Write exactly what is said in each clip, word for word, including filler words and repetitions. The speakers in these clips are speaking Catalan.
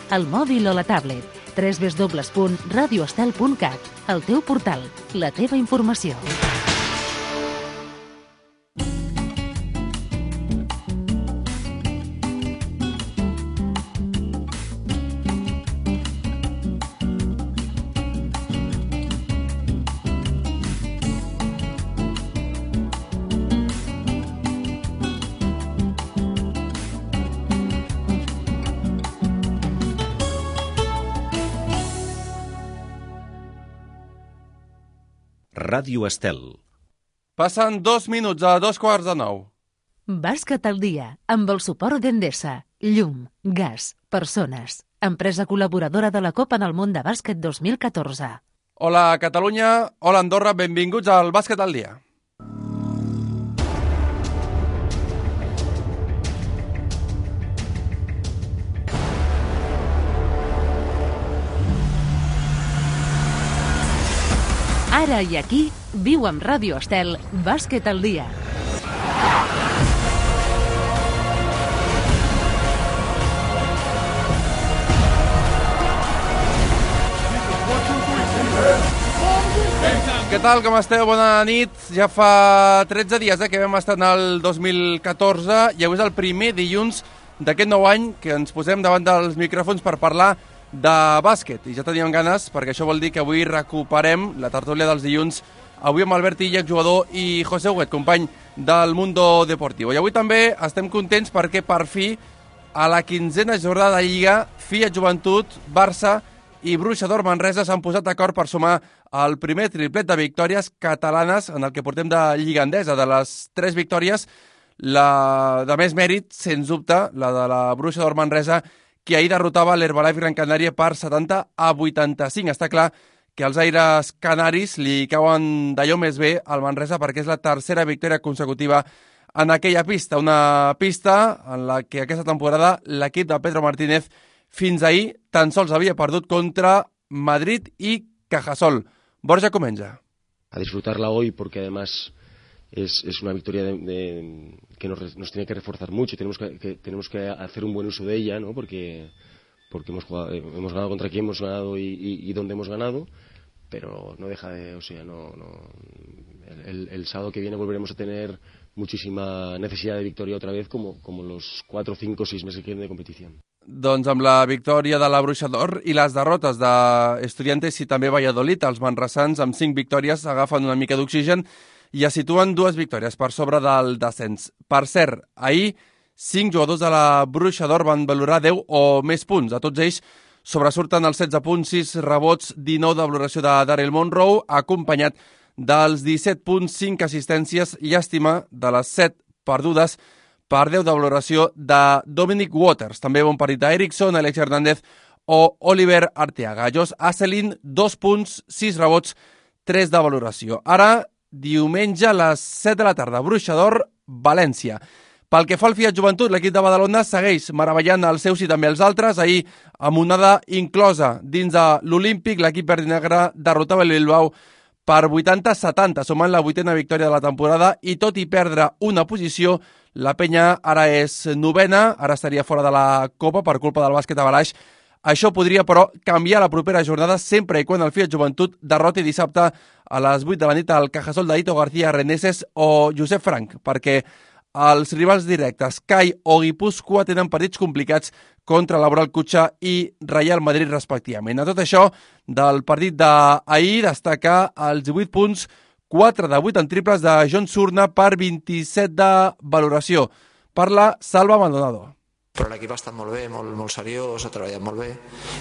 al mòbil o la tablet. w w w punt radio estel punt cat. El teu portal, la teva informació. Ràdio Estel. Passen dos minuts a dos quarts de nou. Bàsquet al dia, amb el suport d'Endesa. Llum, gas, persones. Empresa col·laboradora de la Copa en el món de bàsquet dos mil catorze. Hola Catalunya, hola Andorra, benvinguts al Bàsquet al dia. Ara i aquí, viu amb Ràdio Estel, Bàsquet al dia. Què tal, com esteu? Bona nit. Ja fa tretze dies eh, que vam estar el dos mil catorze i avui és el primer dilluns d'aquest nou any que ens posem davant dels micròfons per parlar de bàsquet, i ja teníem ganes perquè això vol dir que avui recuperem la tertúlia dels dilluns, avui amb Albert Illa, jugador, i José Huguet, company del Mundo Deportivo. I avui també estem contents perquè per fi a la quinzena jornada de Lliga, Fiat Joventut, Barça i Bruixa d'Or Manresa s'han posat d'acord per sumar el primer triplet de victòries catalanes en el que portem de Lliga Endesa. De les tres victòries, la de més mèrit, sens dubte, la de la Bruixa d'Or Manresa, que ahir derrotava l'Herbalife Gran Canària per setanta a vuitanta-cinc. Està clar que els aires canaris li cauen d'allò més bé al Manresa perquè és la tercera victòria consecutiva en aquella pista. Una pista en la que aquesta temporada l'equip de Pedro Martínez fins ahir tan sols havia perdut contra Madrid i Cajasol. Borja Comenja. A disfrutarla hoy porque además es, es una victoria de, de, que nos, nos tiene que reforzar mucho y tenemos que, que, tenemos que hacer un buen uso de ella, ¿no? Porque, porque hemos, jugado, hemos ganado contra quien hemos ganado y, y, y dónde hemos ganado, pero no deja de, o sea, no, no el, el sábado que viene volveremos a tener muchísima necesidad de victoria otra vez, como, como los cuatro, cinco, seis meses que vienen de competición. Doncs amb la victòria de la Bruixa d'Or i les derrotes d'Estudiantes i també Valladolid, els manresans amb cinc victòries agafen una mica d'oxigen i es situen dues victòries per sobre del descens. Per cert, ahir cinc jugadors de la Bruixa d'Or van valorar deu o més punts. A tots ells sobresurten els setze punts, sis rebots, dinou de valoració de Daryl Monroe, acompanyat dels disset punts, cinc assistències, llàstima de les set perdudes per deu de valoració de Dominic Waters. També bon partit d'Erickson, Alex Hernández o Oliver Arteaga. Josh Asselin, dos punts, sis rebots, tres de valoració. Ara, diumenge a les set de la tarda, Bruixa d'Or, València. Pel que fa al Fiat Joventut, l'equip de Badalona segueix meravellant els seus i també els altres. Ahir, amb onada inclosa dins de l'Olímpic, l'equip verd i negre derrotava el Bilbao per vuitanta a setanta, sumant la vuitena victòria de la temporada, i tot i perdre una posició, la penya ara és novena, ara estaria fora de la Copa per culpa del bàsquet a Balaix. Això podria, però, canviar la propera jornada sempre i quan el Fiat Joventut derroti dissabte a les vuit de la nit al Cajasol d'Aito García Reneses o Josep Frank, perquè els rivals directes, CAI o Guipúscoa, tenen partits complicats contra Laboral Cutxa i Real Madrid, respectivament. A tot això, del partit d'ahir, destacar els divuit punts, quatre de vuit en triples de John Surna per vint-i-set de valoració. Parla Salva Maldonado. Però l'equip ha estat molt bé, molt, molt seriós, ha treballat molt bé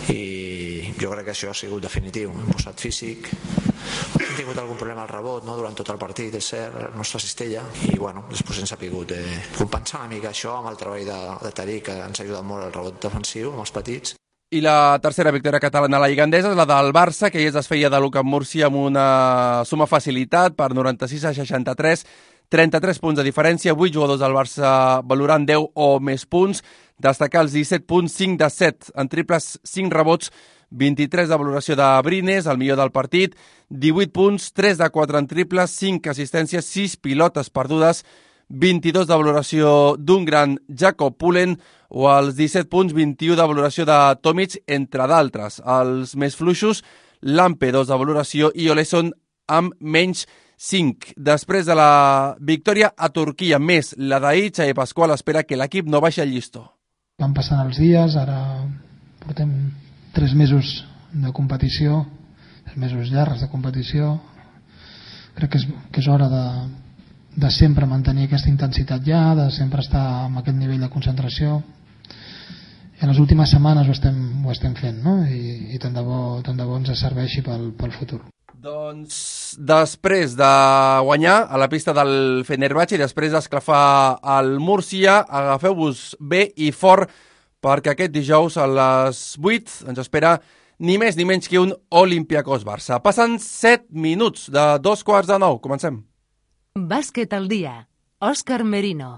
i jo crec que això ha sigut definitiu. Hem posat físic, hem tingut algun problema al rebot, no? Durant tot el partit, és cert, la nostra cistella, i bueno, després hem sabut eh, compensar una mica això amb el treball de, de Tariq, que ens ha ajudat molt al rebot defensiu, amb els petits. I la tercera victòria catalana a la Lliga Endesa és la del Barça, que ja es desfeia de l'U C A M Múrcia amb una suma facilitat per noranta-sis a seixanta-tres, trenta-tres punts de diferència, vuit jugadors del Barça valorant deu o més punts, destacar els disset punts, cinc de set en triples, cinc rebots, vint-i-tres de valoració de Brines, el millor del partit, divuit punts, tres de quatre en triples, cinc assistències, sis pilotes perdudes, vint-i-dos de valoració d'un gran Jakob Pullen o els disset punts, vint-i-u de valoració de Tomic, entre d'altres. Els més fluixos, Lampe, dos de valoració, i Oleson amb menys cinc. Després de la victòria a Turquia, més la d'ahir, Xavi Pasqual espera que l'equip no baixi el llistó. Van passant els dies, ara portem tres mesos de competició, tres mesos llargs de competició. Crec que és, que és hora de, de sempre mantenir aquesta intensitat ja, de sempre estar amb aquest nivell de concentració. I en les últimes setmanes ho estem, ho estem fent, no? I, i tant de bo, tant de bo ens serveixi pel, pel futur. Doncs després de guanyar a la pista del Fenerbahçe i després d'esclafar el Múrcia, agafeu-vos bé i fort perquè aquest dijous a les vuit ens espera ni més ni menys que un Olympiacos-Barça. Passen set minuts de dos quarts de nou. Comencem. Bàsquet al dia. Òscar Merino.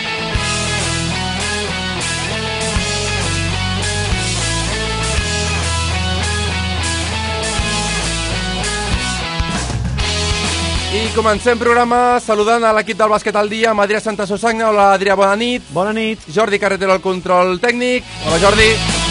I comencem programa saludant a l'equip del Bàsquet al dia, amb Adrià Santa Susagna. Hola, Adrià, bona nit. Bona nit. Jordi Carretero, al control tècnic. Hola, Jordi.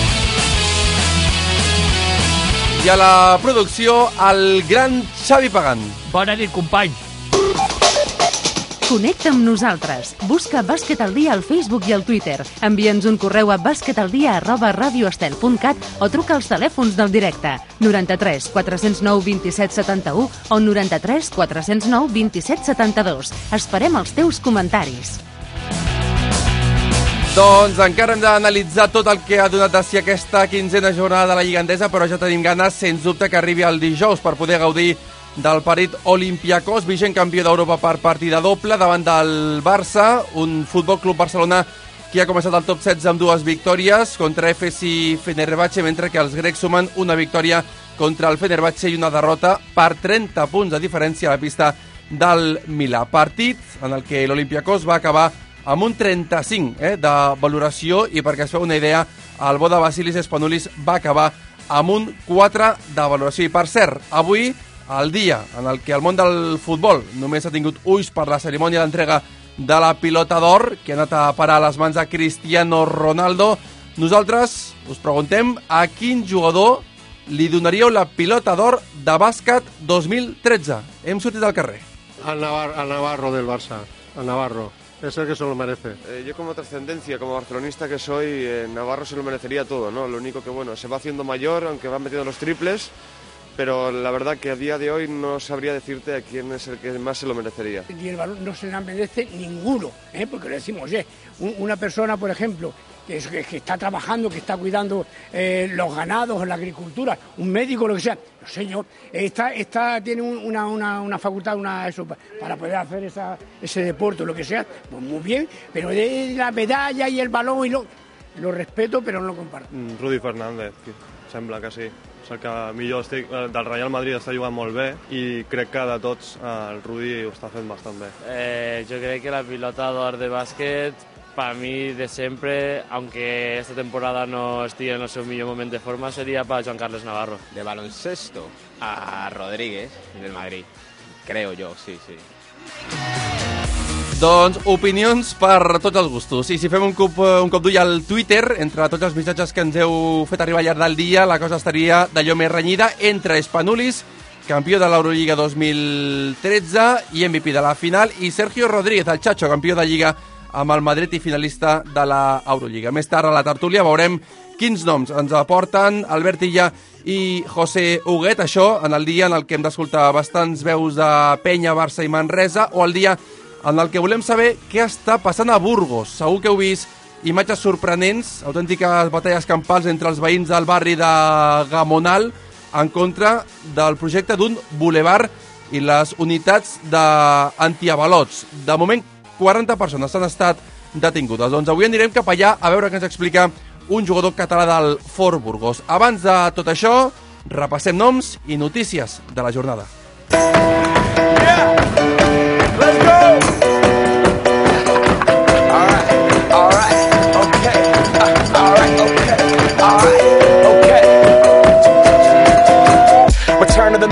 I a la producció, el gran Xavi Pagant. Bona nit, companys. Connecta amb nosaltres. Busca Bàsquet al dia al Facebook i al Twitter. Envia'ns un correu a basquetaldia arroba radioestel punt cat o truca als telèfons del directe noranta-tres quatre zero nou vint-i-set setanta-u o noranta-tres quatre zero nou vint-i-set setanta-dos. Esperem els teus comentaris. Doncs encara hem d'analitzar tot el que ha donat de si aquesta quinzena jornada de la Lliga Endesa, però ja tenim ganes, sens dubte, que arribi el dijous per poder gaudir del partit Olympiacos, vigent campió d'Europa per partida doble davant del Barça, un Futbol Club Barcelona que ha començat el top setze amb dues victòries contra F S i Fenerbahçe, mentre que els grecs sumen una victòria contra el Fenerbahçe i una derrota per trenta punts de diferència a la pista del Milà. Partit en el que l'Olympiacos va acabar amb un trenta-cinc eh, de valoració, i perquè es feu una idea, el bo de Vasilis Spanoulis va acabar amb un quatre de valoració. I per cert, avui, el dia en el que el món del futbol només ha tingut ulls per la cerimònia d'entrega de la pilota d'or, que ha anat a parar a les mans de Cristiano Ronaldo, nosaltres us preguntem a quin jugador li donaríeu la pilota d'or de bàsquet dos mil tretze. Hem sortit al carrer. Al Navarro, al Navarro del Barça, al Navarro. Es el que se lo merece. Eh, yo como trascendencia, como barcelonista que soy, eh, Navarro se lo merecería todo, ¿no? Lo único que, bueno, se va haciendo mayor, aunque va metiendo los triples, pero la verdad que a día de hoy no sabría decirte a quién es el que más se lo merecería. Y el balón no se la merece ninguno, ¿eh? Porque le decimos, oye, una persona, por ejemplo, que, es, que está trabajando, que está cuidando eh, los ganados, la agricultura, un médico, lo que sea, no sé yo, está, está, tiene una, una, una facultad, una, eso, para poder hacer esa, ese deporte o lo que sea, pues muy bien, pero de la medalla y el balón, y lo, lo respeto, pero no lo comparto. Rudy Fernández, sembla que sí. És el que millor estic, del Real Madrid està jugant molt bé i crec que de tots el Rudy ho està fent bastant bé. Eh, yo creo que la pilota d'or de básquet, para mí de siempre, aunque esta temporada no estigui en el seu millor moment de forma, sería para Joan Carlos Navarro. De baloncesto a Rodríguez del Madrid, creo yo, sí, sí. Doncs opinions per tots els gustos. I si fem un cop, un cop d'ull al Twitter, entre tots els missatges que ens heu fet arribar al llarg del dia, la cosa estaria d'allò més renyida entre Spanoulis, campió de l'Eurolliga dos mil tretze i M V P de la final, i Sergio Rodríguez, el Chacho, campió de Lliga amb el Madrid i finalista de l'Eurolliga. Més tard a la tertúlia veurem quins noms ens aporten Albert Illa i José Huguet, això en el dia en el que hem d'escoltar bastants veus de Penya, Barça i Manresa, o el dia en el que volem saber què està passant a Burgos. Segur que heu vist imatges sorprenents, autèntiques batalles campals entre els veïns del barri de Gamonal en contra del projecte d'un bulevard i les unitats d'antiavalots. De moment, quaranta persones han estat detingudes. Doncs avui anirem cap allà a veure què ens explica un jugador català del Fort Burgos. Abans de tot això, repassem noms i notícies de la jornada. Yeah! Let's go! All right, all right, okay. Uh, all right, okay, all right, okay. Return to the Mac.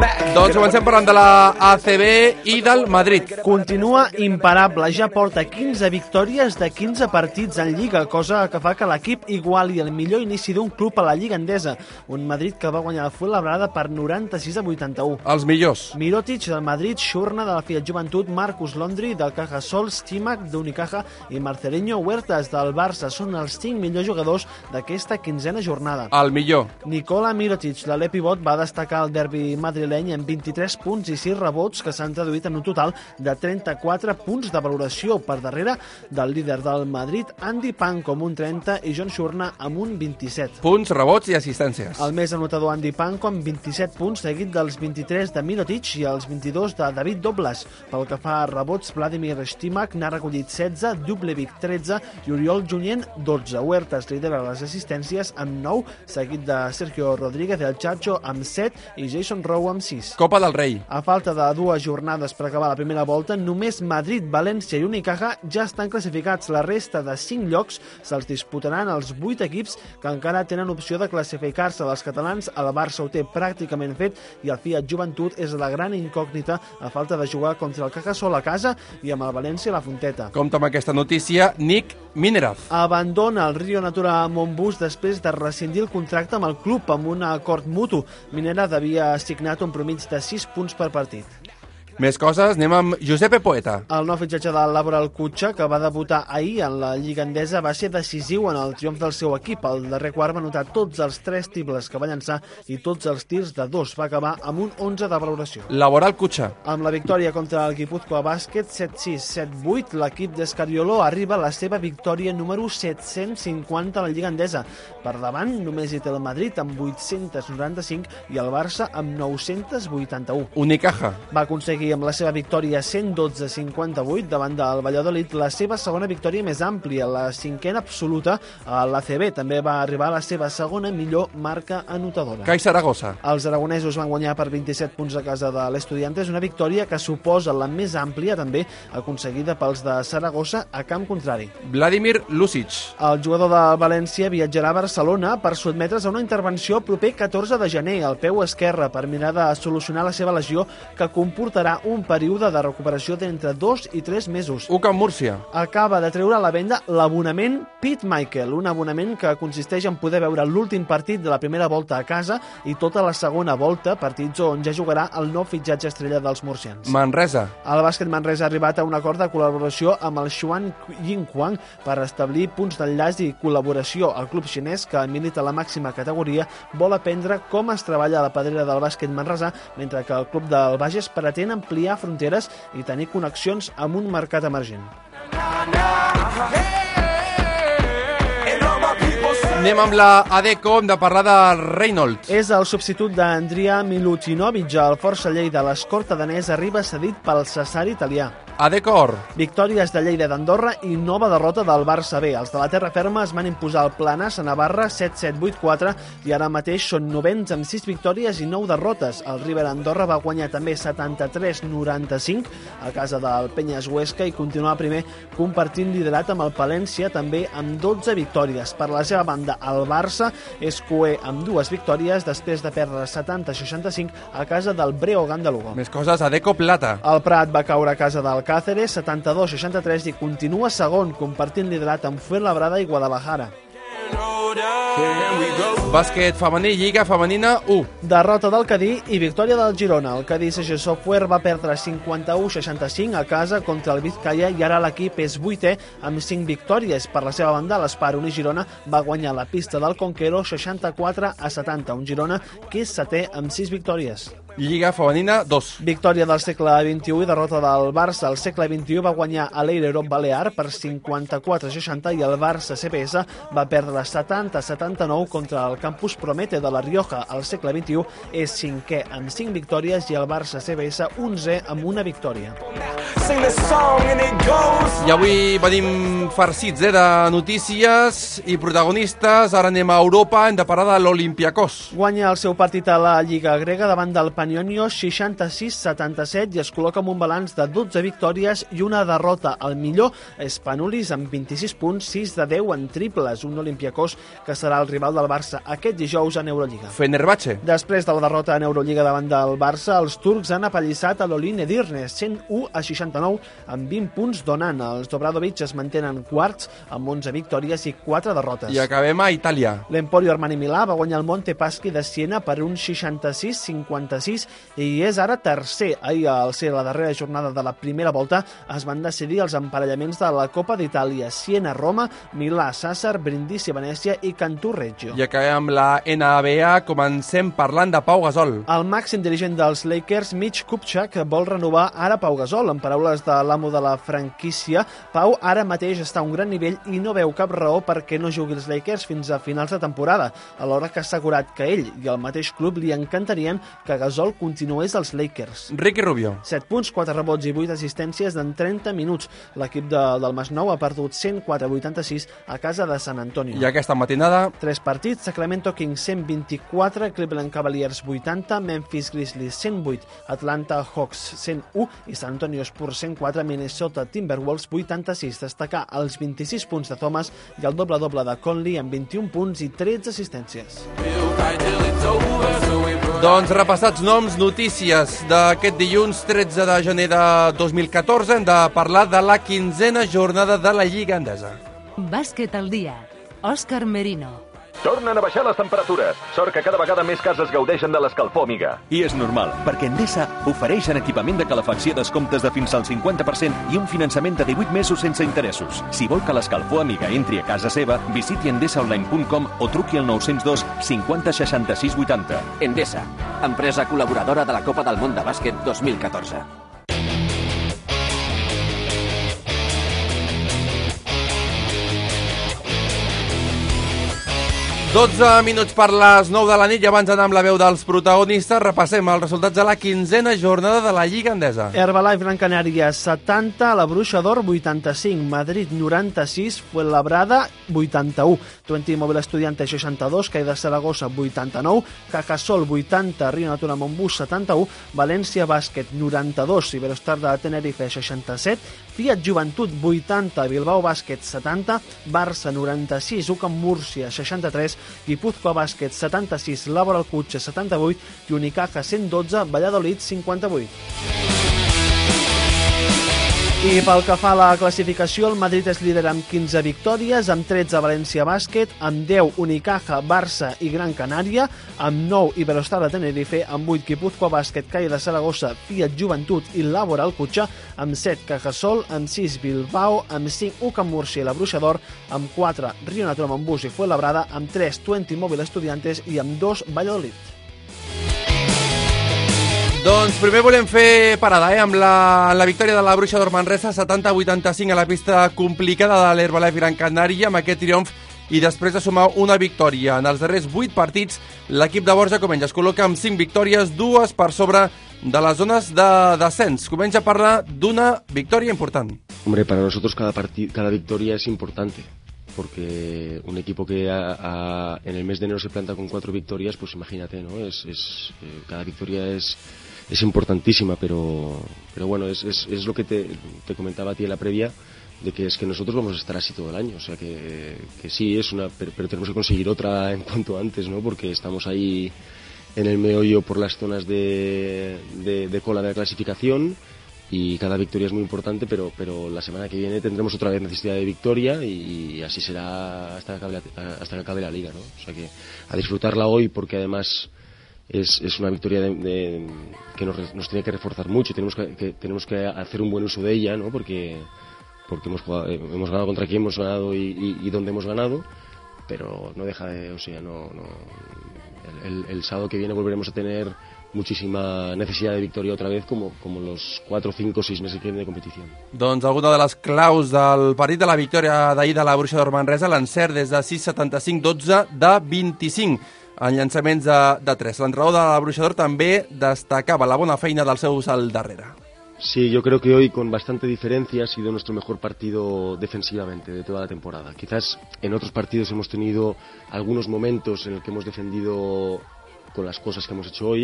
Doncs comencem parlant de la A C B i del Madrid. Continua imparable, ja porta quinze victòries de quinze partits en Lliga, cosa que fa que l'equip iguali el millor inici d'un club a la Lliga Endesa. Un Madrid que va guanyar el Fuenlabrada per noranta-sis a vuitanta-u. Els millors. Mirotic del Madrid, Xurna de la Fiat Joventut, Marcus Londri del Cajasol, Stimac d'Unicaja i Marcelinho Huertas del Barça són els cinc millors jugadors d'aquesta quinzena jornada. El millor. Nikola Mirotic, l'alè pivot, va destacar el derbi madrileny amb vint-i-tres punts i sis rebots que s'han traduït en un total de trenta-quatre punts de valoració per darrere del líder del Madrid, Andy Panko, amb un trenta i John Xurna amb un vint-i-set. Punts, rebots i assistències. El més anotador Andy Panko amb vint-i-set punts, seguit dels vint-i-tres de Mirotic i els vint-i-dos de David Dobles. Pel que fa a rebots, Vladimir Stimac n'ha recollit setze, Dublevic tretze i Oriol Junyent dotze. Huertas lidera les assistències amb nou, seguit de Sergio Rodríguez del Chacho amb set i Jason Rowe amb sis. Copa del Rei. A falta de dues jornades per acabar la primera volta, només Madrid, València i Unicaja ja estan classificats. La resta de cinc llocs se'ls disputaran els vuit equips que encara tenen opció de classificar-se. Dels catalans, el Barça ho té pràcticament fet i el Fiat Joventut és la gran incògnita a falta de jugar contra el Cajasol a casa i amb el València a la Fonteta. Compte amb aquesta notícia, Nick Mineraz. Abandona el Rio Natura Montbus després de rescindir el contracte amb el club amb un acord mutu. Mineraz havia assignat un promig de sis punts per partit. Més coses, anem amb Giuseppe Poeta. El nou fitxatge del Laboral Cutxa, que va debutar ahir en la Lliga Endesa, va ser decisiu en el triomf del seu equip. El darrer quart va anotar tots els tres triples que va llançar i tots els tirs de dos. Va acabar amb un onze de valoració. Laboral Cutxa. Amb la victòria contra el Guipúzcoa Bàsquet set sis set vuit, l'equip d'Escariolo arriba a la seva victòria número set-cents cinquanta a la Lliga Endesa. Per davant només hi té el Madrid amb vuit-cents noranta-cinc i el Barça amb nou-cents vuitanta-u. Unicaja. Va aconseguir amb la seva victòria cent dotze a cinquanta-vuit davant del Valladolid la seva segona victòria més àmplia, la cinquena absoluta a l'A C B. També va arribar a la seva segona millor marca anotadora. CAI Saragossa. Els aragonesos van guanyar per vint-i-set punts a casa de l'Estudiantes, una victòria que suposa la més àmplia també aconseguida pels de Saragossa a camp contrari. Vladimir Lucic. El jugador de València viatjarà a Barcelona per sotmetre's a una intervenció proper catorze de gener al peu esquerre per mirar de solucionar la seva lesió que comportarà un període de recuperació d'entre dos i tres mesos. U C A M Múrcia. Acaba de treure a la venda l'abonament Pete Michael, un abonament que consisteix en poder veure l'últim partit de la primera volta a casa i tota la segona volta, partits on ja jugarà el nou fitxatge estrella dels murcians. Manresa. El bàsquet Manresa ha arribat a un acord de col·laboració amb el Xuan Yingquan per establir punts d'enllaç i col·laboració. El club xinès, que milita a la màxima categoria, vol aprendre com es treballa a la pedrera del bàsquet manresà, mentre que el club del Bages pretén ampliar fronteres i tenir connexions amb un mercat emergent. Anem amb la Adecco, hem de parlar de Reynolds. És el substitut d'Andria Milutinovic, el força Lleida. L'escorta danès arriba cedit pel Sassari italià. Adecco Or. Victòries de Lleida d'Andorra i nova derrota del Barça B. Els de la terra ferma es van imposar el Planas a Navarra set set vuit quatre i ara mateix són novens amb sis victòries i nou derrotes. El River Andorra va guanyar també setanta-tres noranta-cinc a casa del Penyes Huesca i continua primer compartint liderat amb el Palència també amb dotze victòries. Per la seva banda, el Barça és coer amb dues victòries després de perdre setanta seixanta-cinc a casa del Breogán de Lugo. Més coses, Adecco Plata. El Prat va caure a casa del Cáceres setanta-dos seixanta-tres i continua segon, compartint liderat amb Fuenlabrada i Guadalajara. Bàsquet femení, Lliga Femenina u. Derrota del Cadí i victòria del Girona. El Cadí C G Software va perdre cinquanta-u seixanta-cinc a casa contra el Vizcaya i ara l'equip és vuitè amb cinc victòries. Per la seva banda, l'Espar Uni Girona va guanyar la pista del Conquero seixanta-quatre a setanta. Un Girona que és setè amb sis victòries. Lliga Femenina dos. Victòria del segle vint-i-u i derrota del Barça. El segle vint-i-u va guanyar a l'Eire Europ Balear per cinquanta-quatre a seixanta i el Barça C P S va perdre setanta a setanta-nou contra el Campus Promete de la Rioja. El segle vint-i-u és cinquè amb cinc victòries i el Barça C P S onzè amb una victòria. I avui venim farcits eh, de notícies i protagonistes. Ara anem a Europa, hem de parlar de l'Olympiakos. Guanya el seu partit a la Lliga grega davant del Pan San Ionio seixanta-sis setanta-set i es col·loca amb un balanç de dotze victòries i una derrota. El millor és Panulis amb vint-i-sis punts, sis de deu en triples, un Olympiacos que serà el rival del Barça aquest dijous en Euroliga. Fenerbahce. Després de la derrota en Euroliga davant del Barça, els turcs han apallissat a l'Olin Edirne, cent u a seixanta-nou, amb vint punts donant. Els Dobradovic es mantenen quarts amb onze victòries i quatre derrotes. I acabem a Itàlia. L'Emporio Armani Milà va guanyar el Montepaschi de Siena per un seixanta-sis cinquanta-sis i és ara tercer. Ahir, al ser la darrera jornada de la primera volta, es van decidir els emparellaments de la Copa d'Itàlia: Siena-Roma, Milà-Sàsser, Brindisi-Venècia i Cantù-Reggio. I acabem amb la N B A. Comencem parlant de Pau Gasol. El màxim dirigent dels Lakers, Mitch Kupchak, vol renovar ara Pau Gasol. En paraules de l'amo de la franquícia, Pau ara mateix està a un gran nivell i no veu cap raó perquè no jugui els Lakers fins a finals de temporada, alhora que ha assegurat que ell i el mateix club li encantarien que Gasol continués als Lakers. Ricky Rubio. set punts, quatre rebots i vuit assistències en trenta minuts. L'equip de, del Masnou ha perdut cent quatre a vuitanta-sis a casa de San Antonio. I aquesta matinada... Tres partits: Sacramento Kings cent vint-i-quatre, Cleveland Cavaliers vuitanta, Memphis Grizzlies cent vuit, Atlanta Hawks cent u i San Antonio Spurs cent quatre, Minnesota Timberwolves vuitanta-sis. Destacar els vint-i-sis punts de Thomas i el doble-doble de Conley amb vint-i-un punts i tretze assistències. Doncs repassats noms, notícies d'aquest dilluns tretze de gener de dos mil catorze, hem de parlar de la quinzena jornada de la Lliga Endesa. Bàsquet al dia. Òscar Merino. Tornen a baixar les temperatures. Sort que cada vegada més cases gaudeixen de l'escalfor Amiga. I és normal, perquè Endesa ofereixen equipament de calefacció descomptes de fins al cinquanta per cent i un finançament de divuit mesos sense interessos. Si vol que l'escalfor Amiga entri a casa seva, visiti endesa online punt com o truqui al nou zero dos cinquanta seixanta-sis vuitanta. Endesa, empresa col·laboradora de la Copa del Món de Bàsquet dos mil catorze. dotze minuts per les nou de la nit i abans d'anar amb la veu dels protagonistes repassem els resultats de la quinzena jornada de la Lliga Endesa. Herbalife Gran Canària setanta, la Bruixa d'Or vuitanta-cinc, Madrid noranta-sis, Fuenlabrada vuitanta-u, Twenty Mòbil Estudiante seixanta-dos, Cai de Saragossa vuitanta-nou, Cajasol vuitanta, Rio Natura Montbus setanta-u, València Bàsquet noranta-dos, Iberostar de Tenerife seixanta-set, Fiat Joventut vuitanta, Bilbao Bàsquet setanta, Barça noranta-sis, U C A M Múrcia seixanta-tres, Guipúzcoa Bàsquet setanta-sis, Laboral Cutxe setanta-vuit i Unicaja cent dotze, Valladolid cinquanta-vuit. I pel que fa a la classificació, el Madrid és líder amb quinze victòries, amb tretze València Bàsquet, amb deu Unicaja, Barça i Gran Canària, amb nou Iberostar de Tenerife, amb vuit Guipúzcoa Bàsquet, Cai de Saragossa, Fiat Joventut i Laboral Cutxa, amb set Cajasol, amb sis Bilbao, amb cinc U C A M Múrcia i la Bruixa d'Or, amb quatre Rio Natura Montbus i Fuenlabrada, amb tres Twenty Mòbil Estudiantes i amb dos Valladolid. Doncs primer volem fer parada eh, amb la, la victòria de la Bruixa d'Or Manresa, setanta a vuitanta-cinc a la pista complicada de l'Herbalife Gran Canària, amb aquest triomf i després de sumar una victòria. En els darrers vuit partits, l'equip de Borja Comenja es col·loca amb cinc victòries, dues per sobre de les zones de descens. Comença a parlar d'una victòria important. Hombre, para nosotros cada, partid, cada victoria es importante. Porque un equipo que a, a, en el mes de enero se planta con cuatro victorias, pues imagínate, ¿no? Es, es, eh, cada victoria es, es importantísima, pero, pero bueno, es, es, es lo que te, te comentaba a ti en la previa, de que es que nosotros vamos a estar así todo el año, o sea que, que sí, es una, pero, pero tenemos que conseguir otra en cuanto antes, ¿no? Porque estamos ahí en el meollo por las zonas de, de, de cola de la clasificación, y cada victoria es muy importante, pero, pero la semana que viene tendremos otra vez necesidad de victoria y, y así será hasta que acabe la, hasta que acabe la liga, ¿no? O sea que a disfrutarla hoy, porque además es, es una victoria de, de, que nos, nos tiene que reforzar mucho y tenemos que, que, tenemos que hacer un buen uso de ella, ¿no? Porque, porque hemos, jugado, hemos ganado contra quien hemos ganado y, y, y dónde hemos ganado, pero no deja de, o sea, no, no el, el, el sábado que viene volveremos a tener muchísima necesidad de victòria otra vez, como, como los cuatro, cinco, seis meses que vienen de competició. Doncs alguna de les claus del partit de la victòria d'ahir de la Bruixa d'Or Manresa, l'encert des de sis setanta-cinc dotze de vint-i-cinc en llançaments de, de tres. L'entrenador de la Bruixa d'Or també destacava la bona feina dels seus al darrere. Sí, yo creo que hoy con bastante diferencia ha sido nuestro mejor partido defensivamente de toda la temporada. Quizás en otros partidos hemos tenido algunos momentos en el que hemos defendido con las cosas que hemos hecho hoy,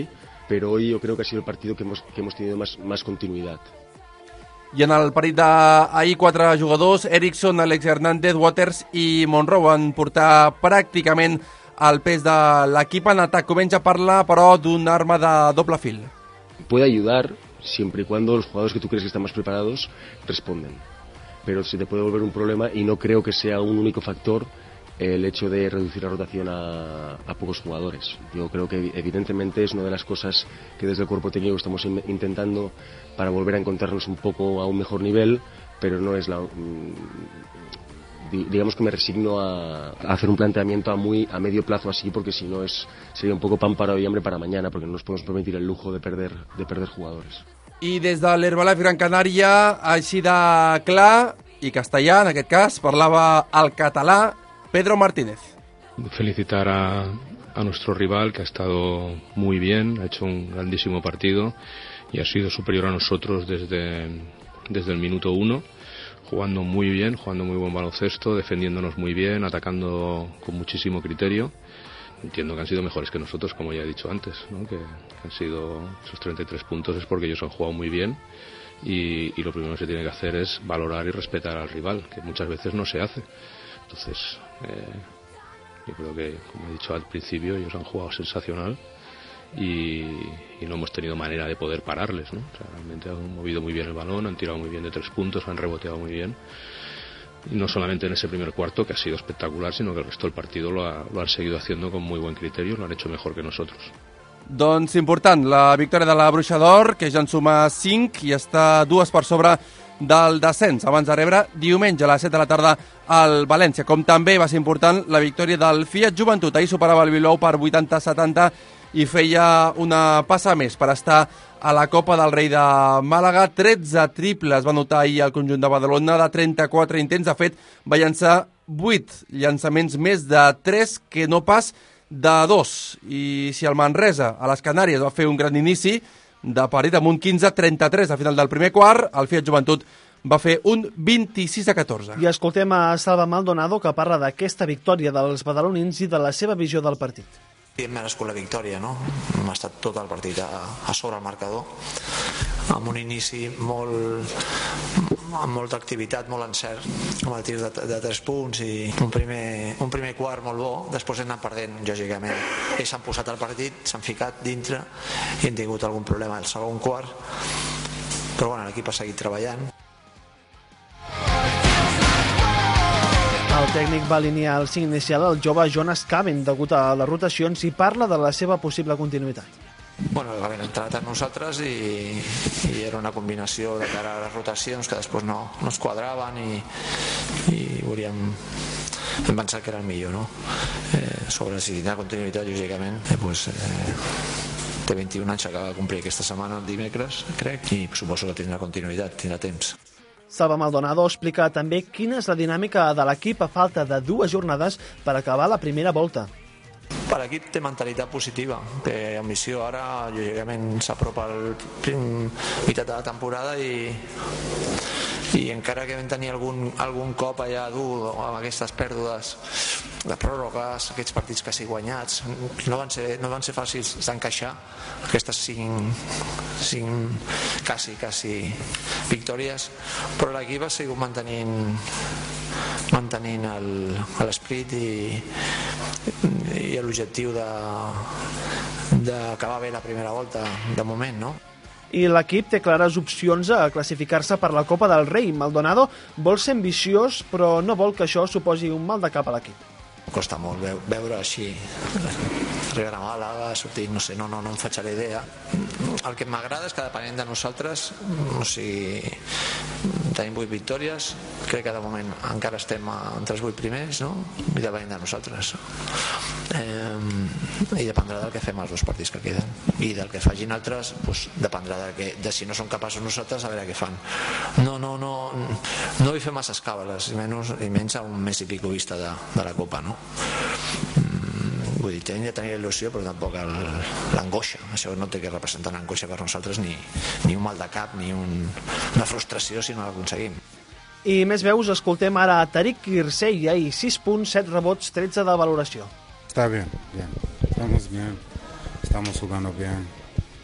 pero hoy yo creo que ha sido el partido que hemos, que hemos tenido más, más continuidad. I en el partit d'ahir, quatre jugadors, Eriksson, Alex Hernández, Waters i Monroe van portar pràcticament el pes de l'equip en atac. Comença a parlar, però, d'un arma de doble fil. Puede ayudar siempre y cuando los jugadores que tú crees que están más preparados responden. Pero se te puede volver un problema y no creo que sea un único factor el hecho de reducir la rotación a, a pocos jugadores. Yo creo que evidentemente es una de las cosas que desde el cuerpo técnico estamos in, intentando para volver a encontrarnos un poco a un mejor nivel, pero no es la... digamos que me resigno a, a hacer un planteamiento a muy a medio plazo así, porque si no es sería un poco pan para hoy y hambre para mañana, porque no nos podemos permitir el lujo de perder, de perder jugadores. I des de l'Herbalife Gran Canària, així de clar i castellà, en aquest cas, parlava el català Pedro Martínez. Felicitar a, a nuestro rival, que ha estado muy bien, ha hecho un grandísimo partido y ha sido superior a nosotros desde, desde el minuto uno, jugando muy bien, jugando muy buen baloncesto, defendiéndonos muy bien, atacando con muchísimo criterio. Entiendo que han sido mejores que nosotros, como ya he dicho antes, ¿no? que, que han sido esos treinta y tres puntos, es porque ellos han jugado muy bien y, y lo primero que se tiene que hacer es valorar y respetar al rival, que muchas veces no se hace. Entonces, eh, yo creo que, como he dicho al principio, ellos han jugado sensacional y, y no hemos tenido manera de poder pararles, ¿no? O sea, realmente han movido muy bien el balón, han tirado muy bien de tres puntos, han reboteado muy bien. Y no solamente en ese primer cuarto, que ha sido espectacular, sino que el resto del partido lo, ha, lo han seguido haciendo con muy buen criterio, lo han hecho mejor que nosotros. Doncs important, la victòria de la Bruixa d'Or, que ja en suma cinc i està dues per sobre del descens, abans de rebre diumenge a les set de la tarda al València. Com també va ser important la victòria del Fiat Joventut. Ahir superava el Bilbao per vuitanta a setanta i feia una passa més per estar a la Copa del Rei de Màlaga. tretze triples va notar ahir el conjunt de Badalona de trenta-quatre intents. De fet, va llançar vuit llançaments més de tres que no pas de dos. I si el Manresa a les Canàries va fer un gran inici de partit amb un quinze a trenta-tres al final del primer quart, el Fiat Joventut va fer un vint-i-sis a catorze. I escoltem a Salva Maldonado, que parla d'aquesta victòria dels badalonins i de la seva visió del partit. Hem merescut la victòria, no? Hem estat tot el partit a, a sobre el marcador, amb un inici molt, amb molta activitat, molt encert, amb el tir de, de tres punts i un primer, un primer quart molt bo. Després hem anat perdent, lògicament. Ells s'han posat al partit, s'han ficat dintre i hem tingut algun problema al segon quart, però bueno, l'equip ha seguit treballant. El tècnic va alinear el cinc inicial al jove Jonas Caven degut a les rotacions i parla de la seva possible continuïtat. Bueno, l'havien entrat amb nosaltres i, i era una combinació de cara a les rotacions que després no, no es quadraven i, i volíem hem pensat que era el millor, no? Eh, sobre si tindrà continuïtat, lògicament, eh, pues, eh, té vint-i-un anys, acaba de complir aquesta setmana, el dimecres, crec, i suposo que tindrà continuïtat, tindrà temps. Salva Maldonado explica també quina és la dinàmica de l'equip a falta de dues jornades per acabar la primera volta. L'equip té mentalitat positiva, té ambició. Ara, lògicament, s'apropa el meitat de la temporada i, i encara que vam tenir algun, algun cop allà dur amb aquestes pèrdues de pròrrogues, aquests partits quasi guanyats, no van ser, no van ser fàcils d'encaixar aquestes cinc, cinc quasi, quasi victòries, però l'equip ha sigut mantenint mantenint l'esperit i, i l'objectiu d'acabar bé la primera volta de moment, no? I l'equip té clares opcions a classificar-se per la Copa del Rei. Maldonado vol ser ambiciós, però no vol que això suposi un mal de cap a l'equip. Costa molt veure així arribar a Màlaga, sortir, no sé, no, no, no em faig a la idea. El que m'agrada és que depenent de nosaltres, o sigui, tenim vuit victòries, crec que de moment encara estem entre els vuit primers, no? I depenent de nosaltres. Eh, I dependrà del que fem els dos partits que queden. I del que facin altres, doncs, dependrà de, que, de si no som capaços nosaltres a veure què fan. No, no, no, no vull fer masses càbales, i menys, i menys a un mes i pico vista de, de la Copa, no? Vull dir, hem de tenir il·lusió, però tampoc l'angoixa. Això no té que representar una angoixa per nosaltres, ni, ni un mal de cap, ni un, una frustració si no l'aconseguim. I més veus, escoltem ara a Tariq Kirsey, ahí sis punts, set rebots, tretze de valoració. Está bien, bien. Estamos bien. Estamos jugando bien.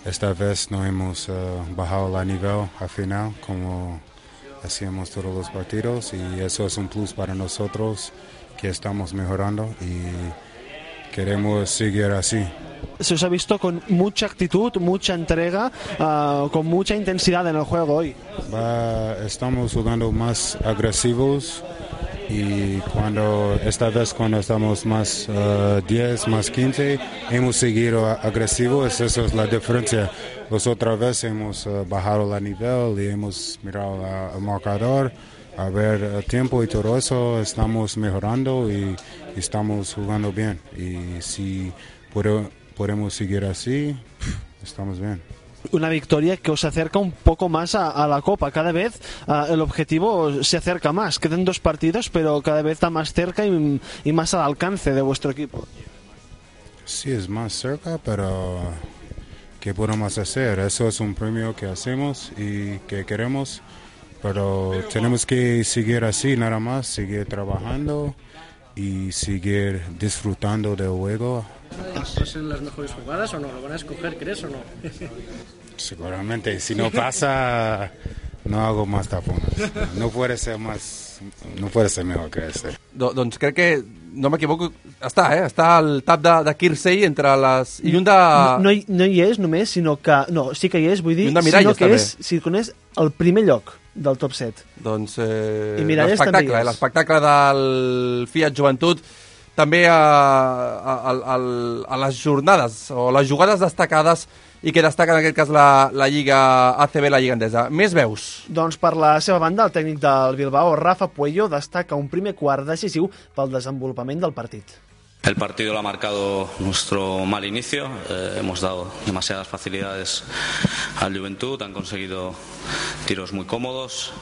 esta vez no hemos uh, bajado la nivel al final como hacíamos todos los partidos y eso es un plus para nosotros que estamos mejorando y queremos seguir así. Se os ha visto con mucha actitud, mucha entrega, uh, con mucha intensidad en el juego hoy. Va, estamos jugando más agresivos y cuando esta vez cuando estamos más uh, diez, más quince, hemos seguido agresivos, esa es la diferencia. Los otra vez hemos uh, bajado el nivel y hemos mirado al marcador, a ver el tiempo y todo eso, estamos mejorando y, y estamos jugando bien. Y si puedo, podemos seguir así, estamos bien. Una victoria que os acerca un poco más a, a la Copa. Cada vez uh, el objetivo se acerca más. Quedan dos partidos, pero cada vez está más cerca y, y más al alcance de vuestro equipo. Sí, es más cerca, pero ¿qué podemos hacer? Eso es un premio que hacemos y que queremos, pero tenemos que seguir así nada más, seguir trabajando y seguir disfrutando del juego. ¿Estás en las mejores jugadas o no? ¿Lo van a escoger, crees o no? Seguramente, si no pasa, no hago más tapones. No puede ser más, no puede ser mejor que este. Do, doncs crec que, no m'equivoco, està, eh? Està el tap de, de Kirsey entre les... I un de... No, no, hi, no hi és només, sinó que... No, sí que hi és, vull dir, I un de Miralles, sinó que també. és, si coneix el primer lloc del top set. Doncs eh, I Miralles també hi és. Eh, l'espectacle del Fiat Joventut també a, a, a, a les jornades o les jugades destacades i que destaca en aquest cas la, la Lliga A C B, la Lliga Endesa. Més veus? Doncs per la seva banda, el tècnic del Bilbao, Rafa Puello, destaca un primer quart decisiu pel desenvolupament del partit. El partido lo ha marcado nuestro mal inicio, eh, hemos dado demasiadas facilidades al Juventud, han conseguido tiros muy cómodos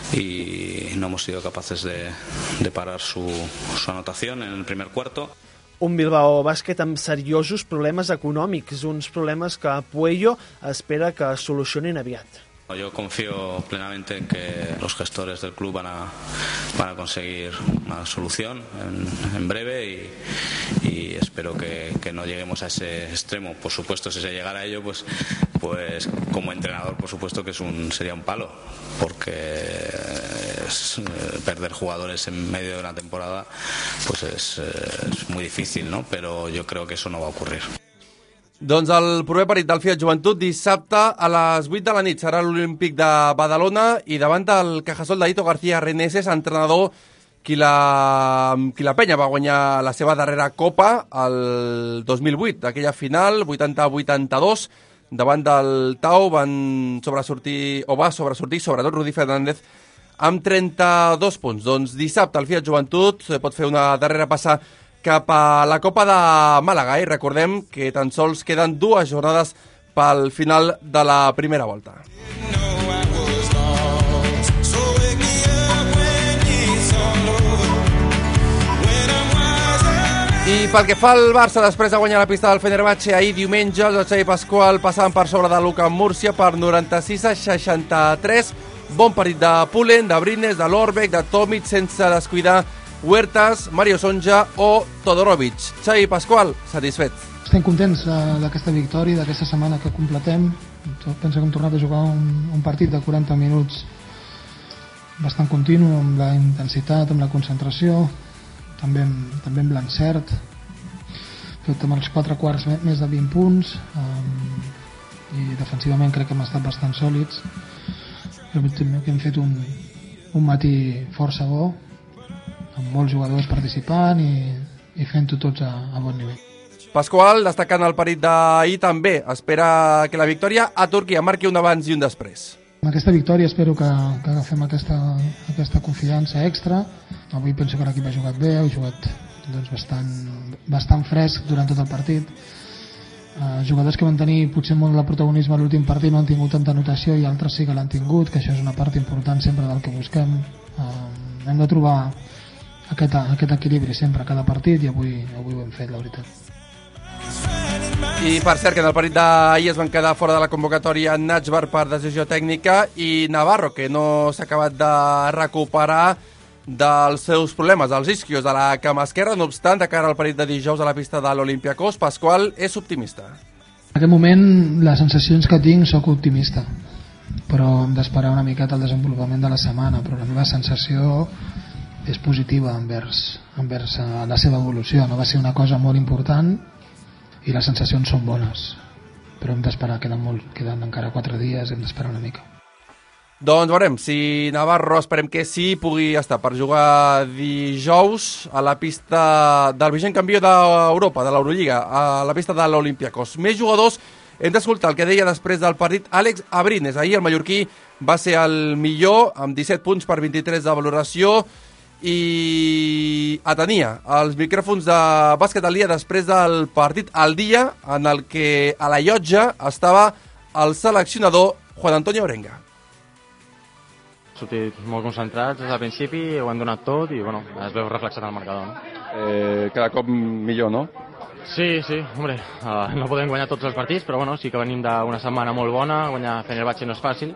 y no hemos sido capaces de, de parar su, su anotación en el primer cuarto. Un Bilbao Bàsquet amb seriosos problemes econòmics, uns problemes que Puello espera que es solucionin aviat. Yo confío plenamente en que los gestores del club van a, van a conseguir una solución en, en breve y, y espero que, que no lleguemos a ese extremo. Por supuesto, si se llegara a ello, pues, pues como entrenador, por supuesto que es un, sería un palo, porque es, perder jugadores en medio de una temporada pues es, es muy difícil, ¿no? Pero yo creo que eso no va a ocurrir. Doncs el proper parit del Fiat Joventut dissabte a les vuit de la nit serà l'Olímpic de Badalona i davant del Cajasol d'Aito García Reneses, entrenador qui la, qui la penya va guanyar la seva darrera Copa el dos mil vuit, aquella final vuitanta vuitanta-dos davant del Tau van sobresortir, o va sobresortir sobretot Rudi Fernández amb trenta-dos punts. Doncs dissabte el Fiat Joventut pot fer una darrera passa cap a la Copa de Màlaga i recordem que tan sols queden dues jornades pel final de la primera volta. I pel que fa al Barça, després de guanyar la pista del Fenerbahçe ahir diumenge, els de Xavi Pasqual passaven per sobre de Luka Múrcia per noranta-sis a seixanta-tres. Bon parit de Pulen, de Brines, de Lorbeck, de Tomic, sense descuidar Huertas, Mario Sonja o Todorovic. Xavi Pasqual, satisfet. Estem contents d'aquesta victòria, d'aquesta setmana que completem. Penso que hem tornat a jugar un, un partit de quaranta minuts bastant continu, amb la intensitat, amb la concentració, també amb, també amb l'encert. Fet amb els quatre quarts més de vint punts, um, i defensivament crec que hem estat bastant sòlids. Que hem fet un, un matí força bo, amb molts jugadors participant i, i fent-ho tots a, a bon nivell. Pasqual, destacant el parit d'ahir també, espera que la victòria a Turquia marqui un abans i un després. Amb aquesta victòria espero que, que agafem aquesta, aquesta confiança extra. Avui penso que l'equip ha jugat bé, ha jugat doncs, bastant, bastant fresc durant tot el partit. Uh, jugadors que van tenir potser molt de protagonisme a l'últim partit no han tingut tanta anotació i altres sí que l'han tingut, que això és una part important sempre del que busquem. Uh, hem de trobar Aquest, aquest equilibri sempre a cada partit i avui, avui ho hem fet, la veritat. I per cert que en el partit d'ahir es van quedar fora de la convocatòria Natxbar per decisió tècnica i Navarro, que no s'ha acabat de recuperar dels seus problemes, els isquios de la cama esquerra. No obstant, de cara al partit de dijous a la pista de l'Olympiacos, Pasqual és optimista. En aquest moment les sensacions que tinc soc optimista, però hem d'esperar una miqueta el desenvolupament de la setmana, però la meva sensació és positiva envers, envers la seva evolució. No va ser una cosa molt important i les sensacions són bones, però hem d'esperar, queden, molt, queden encara quatre dies, hem d'esperar una mica. Doncs veurem si Navarro, esperem que sí, pugui estar per jugar dijous a la pista del vigent campió d'Europa, de l'Eurolliga, a la pista de l'Olympiacos. Més jugadors, hem d'escoltar el que deia després del partit Àlex Abrines. Ahir el mallorquí va ser el millor, amb disset punts per vint-i-tres de valoració, i atenia els micròfons de bàsquet al dia després del partit al dia, en el que a la llotja estava el seleccionador Juan Antonio Orenga. Sortit molt concentrats des del principi, ho han donat tot i bueno, es veu reflexat al marcador. No? Eh, cada cop millor, no? Sí, sí, hombre, uh, no podem guanyar tots els partits, però bueno, sí que venim d'una setmana molt bona, guanyar Fenerbahçe no és fàcil,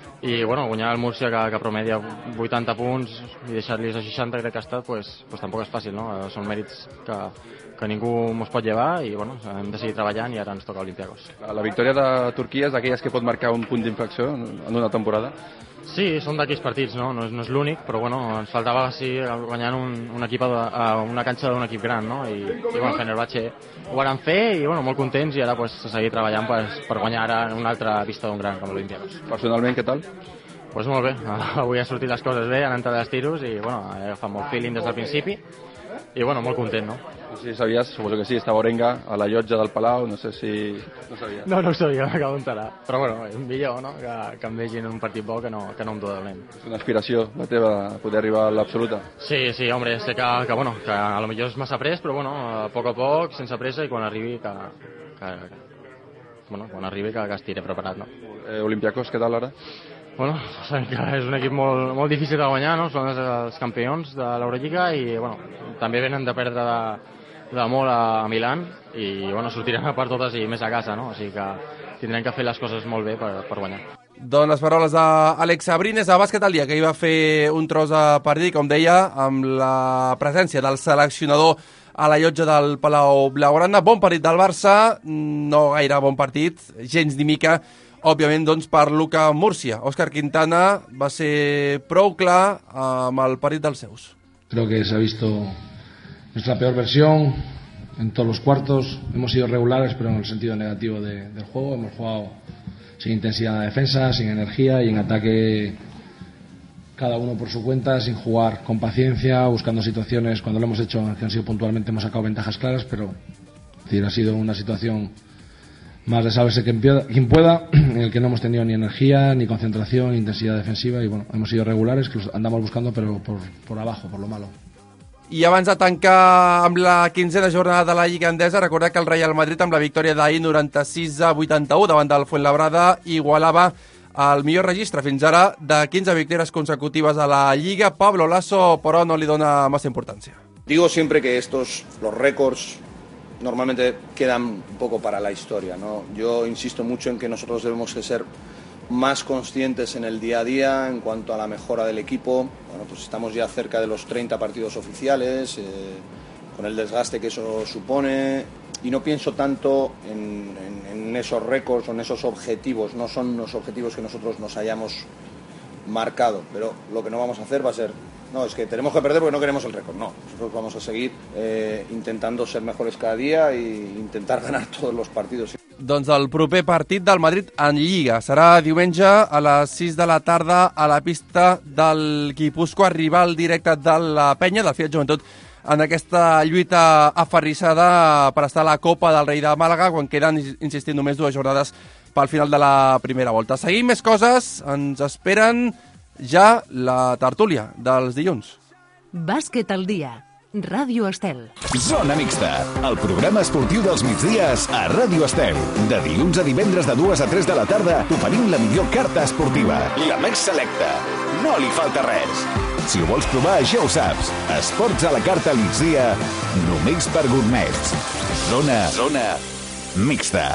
i bueno, guanyar el Múrcia que, que promedia vuitanta punts i deixar-los a seixanta crec que ha estat, pues, pues tampoc és fàcil, no? Són mèrits que, que ningú ens pot llevar i bueno, hem de seguir treballant i ara ens toca Olympiacos. La victòria de Turquia és d'aquelles que pot marcar un punt d'inflexió en una temporada? Sí, són d'aquells partits, no? No és, no és l'únic, però bueno, ens faltava sí, guanyant un, un equip a, a una canxa d'un equip gran, no? I, i bueno, Fenerbahçe ho van fer i bueno, molt contents i ara pues, seguir treballant pues, per guanyar ara una altra pista d'un gran com l'Olympiacos. Personalment, què tal? Pues molt bé, avui ha sortit les coses bé, han entrat els tiros i bueno, he agafat molt feeling des del principi i bueno, molt content, no? Si sabies, suposo que sí, estava Orenga a la llotja del Palau, no sé si... No sabies. No, no ho sabia, m'acabo d'enterar. Però bueno, és millor, no?, que, que em vegin un partit bo que no, que no un dolent. És una aspiració la teva, poder arribar a l'absoluta? Sí, sí, hombre, sé que, que, bueno, que a lo millor és massa pres, però bueno, a poc a poc, sense pressa, i quan arribi que... que, que bueno, quan arribi que, que estiré preparat, no? Eh, Olympiacos, què tal ara? Bueno, sabem que és un equip molt, molt difícil de guanyar, no? Són els, els campions de l'Eurolliga i, bueno, també venen de perdre de, de molt a Milán i, bueno, sortiran a part totes i més a casa, no? O sigui que tindrem que fer les coses molt bé per, per guanyar. Doncs les paraules d'Àlex Abrines a Bàsquet al dia, que hi va fer un tros de partit, com deia, amb la presència del seleccionador a la llotja del Palau Blaugrana. Bon partit del Barça, no gaire bon partit, gens ni mica, òbviament, doncs, per Luka Murcia. Òscar Quintana va ser prou clar amb el partit dels seus. Creo que se ha visto nuestra peor versión en todos los cuartos. Hemos sido regulares, pero en el sentido negativo de, del juego. Hemos jugado sin intensidad en la defensa, sin energía y en ataque cada uno por su cuenta, sin jugar con paciencia, buscando situaciones. Cuando lo hemos hecho, que han sido puntualmente, hemos sacado ventajas claras, pero es decir, ha sido una situación más de saberse quien pueda, en el que no hemos tenido ni energía, ni concentración, ni intensidad defensiva, y bueno, hemos sido regulares, que los andamos buscando, pero por, por abajo, por lo malo. I abans de tancar amb la quinzena jornada de la Lliga Endesa, recordar que el Real Madrid, amb la victòria d'ahir noranta-sis a vuitanta-u davant del Fuenlabrada, igualava el millor registre fins ara de quinze victòries consecutives a la Lliga. Pablo Lasso, però, no li dona massa importància. Digo siempre que estos, los récords, normalmente quedan un poco para la historia, ¿no? Yo insisto mucho en que nosotros debemos de ser más conscientes en el día a día en cuanto a la mejora del equipo. Bueno, pues estamos ya cerca de los treinta partidos oficiales, eh, con el desgaste que eso supone, y no pienso tanto en, en, en esos récords o en esos objetivos. No son los objetivos que nosotros nos hayamos marcado, pero lo que no vamos a hacer va a ser, no, es que tenemos que perder porque no queremos el récord. No, nosotros vamos a seguir eh, intentando ser mejores cada día e intentar ganar todos los partidos. Doncs el proper partit del Madrid en Lliga serà diumenge a les sis de la tarda a la pista del Guipúscoa, rival directe de la Penya, del Fiat Joventut, en aquesta lluita aferrissada per estar a la Copa del Rei de Màlaga, quan queden, insistint, només dues jornades pel final de la primera volta. Seguim més coses, ens esperen ja la tertúlia dels dilluns. Bàsquet al dia. Ràdio Estel. Zona Mixta, el programa esportiu dels migdies a Ràdio Estel. De dilluns a divendres de dues a tres de la tarda oferim la millor carta esportiva, la més selecta. No li falta res. Si ho vols provar, ja ho saps. Esports a la carta al migdia, només per gourmets. Zona, Zona Mixta.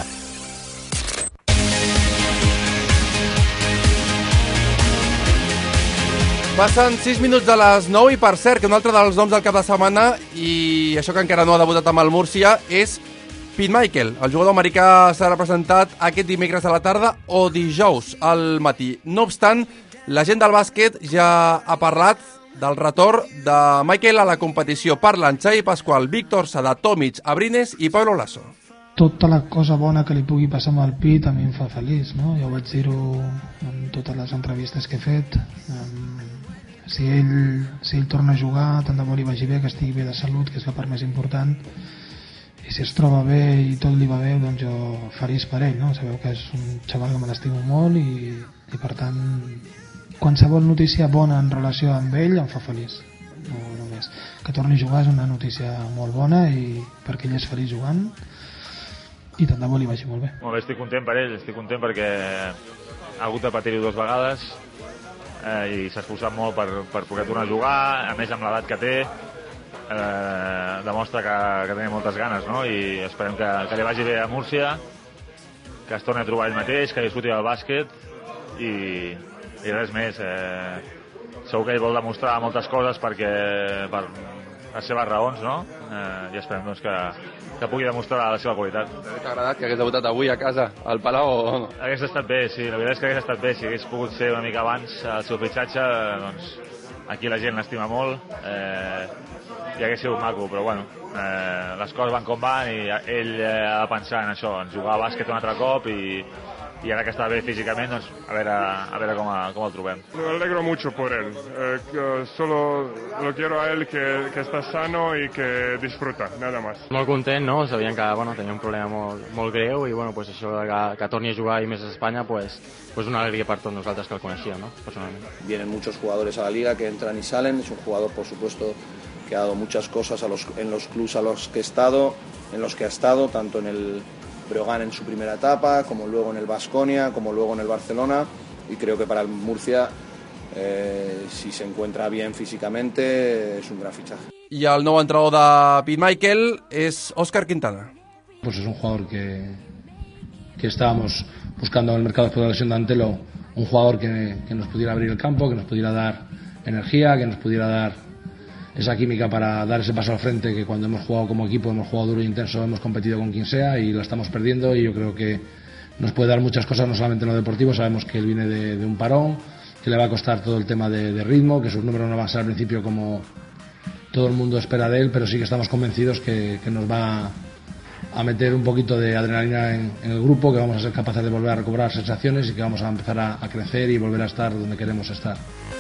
Passen sis minuts de les nou i, per cert, que un altre dels noms del cap de setmana, i això que encara no ha debutat amb el Múrcia, és Pete Michael, el jugador americà, serà presentat aquest dimecres a la tarda o dijous al matí. No obstant, la gent del bàsquet ja ha parlat del retorn de Michael a la competició. Parlen Xavi Pasqual, Víctor Sada, Tomic, Abrines i Pablo Lasso. Tota la cosa bona que li pugui passar amb el Pete a mi em fa feliç, no? Ja ho vaig dir-ho en totes les entrevistes que he fet. Si ell, si ell torna a jugar, tant de bo li vagi bé, que estigui bé de salut, que és la part més important. I si es troba bé i tot li va bé, doncs jo feliç per ell, no? Sabeu que és un xaval que me l'estimo molt i, i per tant qualsevol notícia bona en relació amb ell em fa feliç. No, només. Que torni a jugar és una notícia molt bona i perquè ell és feliç jugant i tant de bo li vagi molt bé. Molt bé, estic content per ell, estic content perquè ha hagut de patir-ho dues vegades eh, i s'ha esforçat molt per, per poder tornar a jugar, a més amb l'edat que té. Eh, demostra que, que tenia moltes ganes, no? I esperem que, que li vagi bé a Múrcia, que es torni a trobar ell mateix, que disfruti del bàsquet i, i res més. Eh, segur que ell vol demostrar moltes coses perquè per les seves raons, no? Eh, I esperem doncs, que, que pugui demostrar la seva qualitat. T'ha agradat que hagués debutat avui a casa, al Palau? O... Hagués estat bé, sí, la veritat és que hagués estat bé. Si hagués pogut ser una mica abans el seu fitxatge, doncs aquí la gent l'estima molt. Eh, i hagués sigut maco, però bueno, eh, les coses van com van i ell eh, ha de pensar en això, en jugar a bàsquet un altre cop i, y ahora que está bien físicamente, doncs, a ver, a, a ver cómo, cómo el trobem. Me alegro mucho por él. Eh, que solo lo quiero a él que, que està sano i que disfruta, nada más. Molt content, no? Sabien que bueno, tenia un problema molt, molt greu i bueno, pues això que, que torni a jugar i més a Espanya, pues, pues una alegría per tots nosaltres que el coneixíem, ¿no? Personalmente. Vienen muchos jugadores a la liga que entran y salen. Es un jugador, por supuesto, que ha dado muchas cosas a los, en los clubs a los que he estado, en los que ha estado, tanto en el Breogán en su primera etapa, como luego en el Baskonia, como luego en el Barcelona, y creo que para el Murcia, eh, si se encuentra bien físicamente, es un gran fichaje. Y el nou entrenador de Pete Michael es Óscar Quintana. Pues es un jugador que, que estábamos buscando en el mercado después de la lesión de Antelo, un jugador que, que nos pudiera abrir el campo, que nos pudiera dar energía, que nos pudiera dar esa química para dar ese paso al frente, que cuando hemos jugado como equipo, hemos jugado duro e intenso, hemos competido con quien sea y la estamos perdiendo, y yo creo que nos puede dar muchas cosas, no solamente en lo deportivo. Sabemos que él viene de, de un parón, que le va a costar todo el tema de, de ritmo, que sus números no van a ser al principio como todo el mundo espera de él, pero sí que estamos convencidos que, que nos va a meter un poquito de adrenalina en, en el grupo, que vamos a ser capaces de volver a recobrar sensaciones y que vamos a empezar a, a crecer y volver a estar donde queremos estar.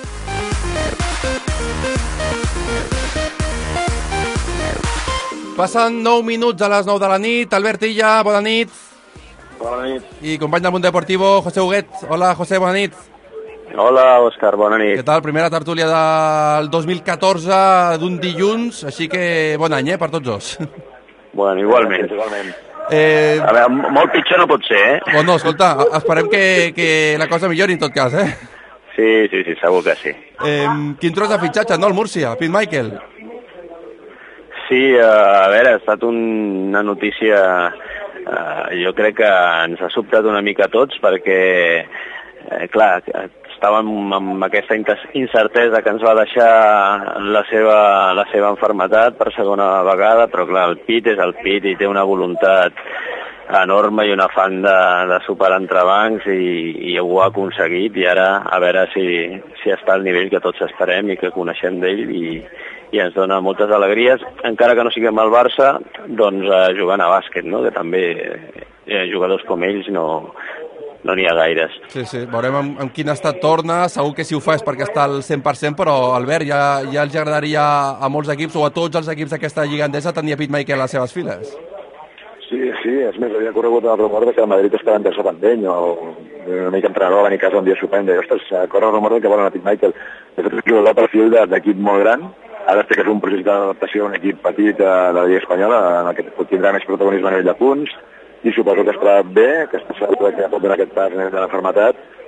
Passen nou minuts a les nou de la nit. Albert Illa, bona nit. Bona nit. I company del Mundo Deportivo, José Huguet. Hola, José, bona nit. Hola, Òscar, bona nit. Què tal? Primera tertúlia del dos mil catorze, d'un dilluns, així que bon any, eh, per tots dos. Bueno, igualment. igualment. Eh... A veure, molt pitjor no pot ser, eh? Oh, no, escolta, esperem que, que la cosa millori en tot cas, eh? Sí, sí, sí, segur que sí. Eh, quin tros de fitxatge, no, el Múrcia, Pete Michael? Sí, a veure, ha estat una notícia, eh, jo crec que ens ha sobtat una mica a tots, perquè, eh, clar, estàvem amb aquesta incertesa que ens va deixar la seva, la seva malaltia per segona vegada, però clar, el Pete és el Pete i té una voluntat enorme i un afany de, de superar entrebancs i, i ho ha aconseguit, i ara a veure si, si està al nivell que tots esperem i que coneixem d'ell, i, i ens dona moltes alegries, encara que no siguem al Barça, doncs eh, jugant a bàsquet, no? Que també eh, jugadors com ells no no n'hi ha gaires. Sí, sí, veurem en, en quin estat torna, segur que si ho fa és perquè està al cent per cent, però Albert, ja, ja els agradaria a molts equips o a tots els equips d'aquesta lliga endesa tenir a Pete Michael a les seves files. Sí, sí, és més, havia corregut el rumor que el Madrid estava interessat en ell, o una mica entrenador va venir a casa un dia sopant, i ostres, corre el rumor que volen a Pete Michael. De fet, és el perfil d'equip molt gran, ara té que fer un projecte d'adaptació a un equip petit de la Lliga Espanyola, en el que tindrà més protagonisme a nivell de punts, i suposo que estarà bé, que està segur que pot donar aquest pas de la fermetat,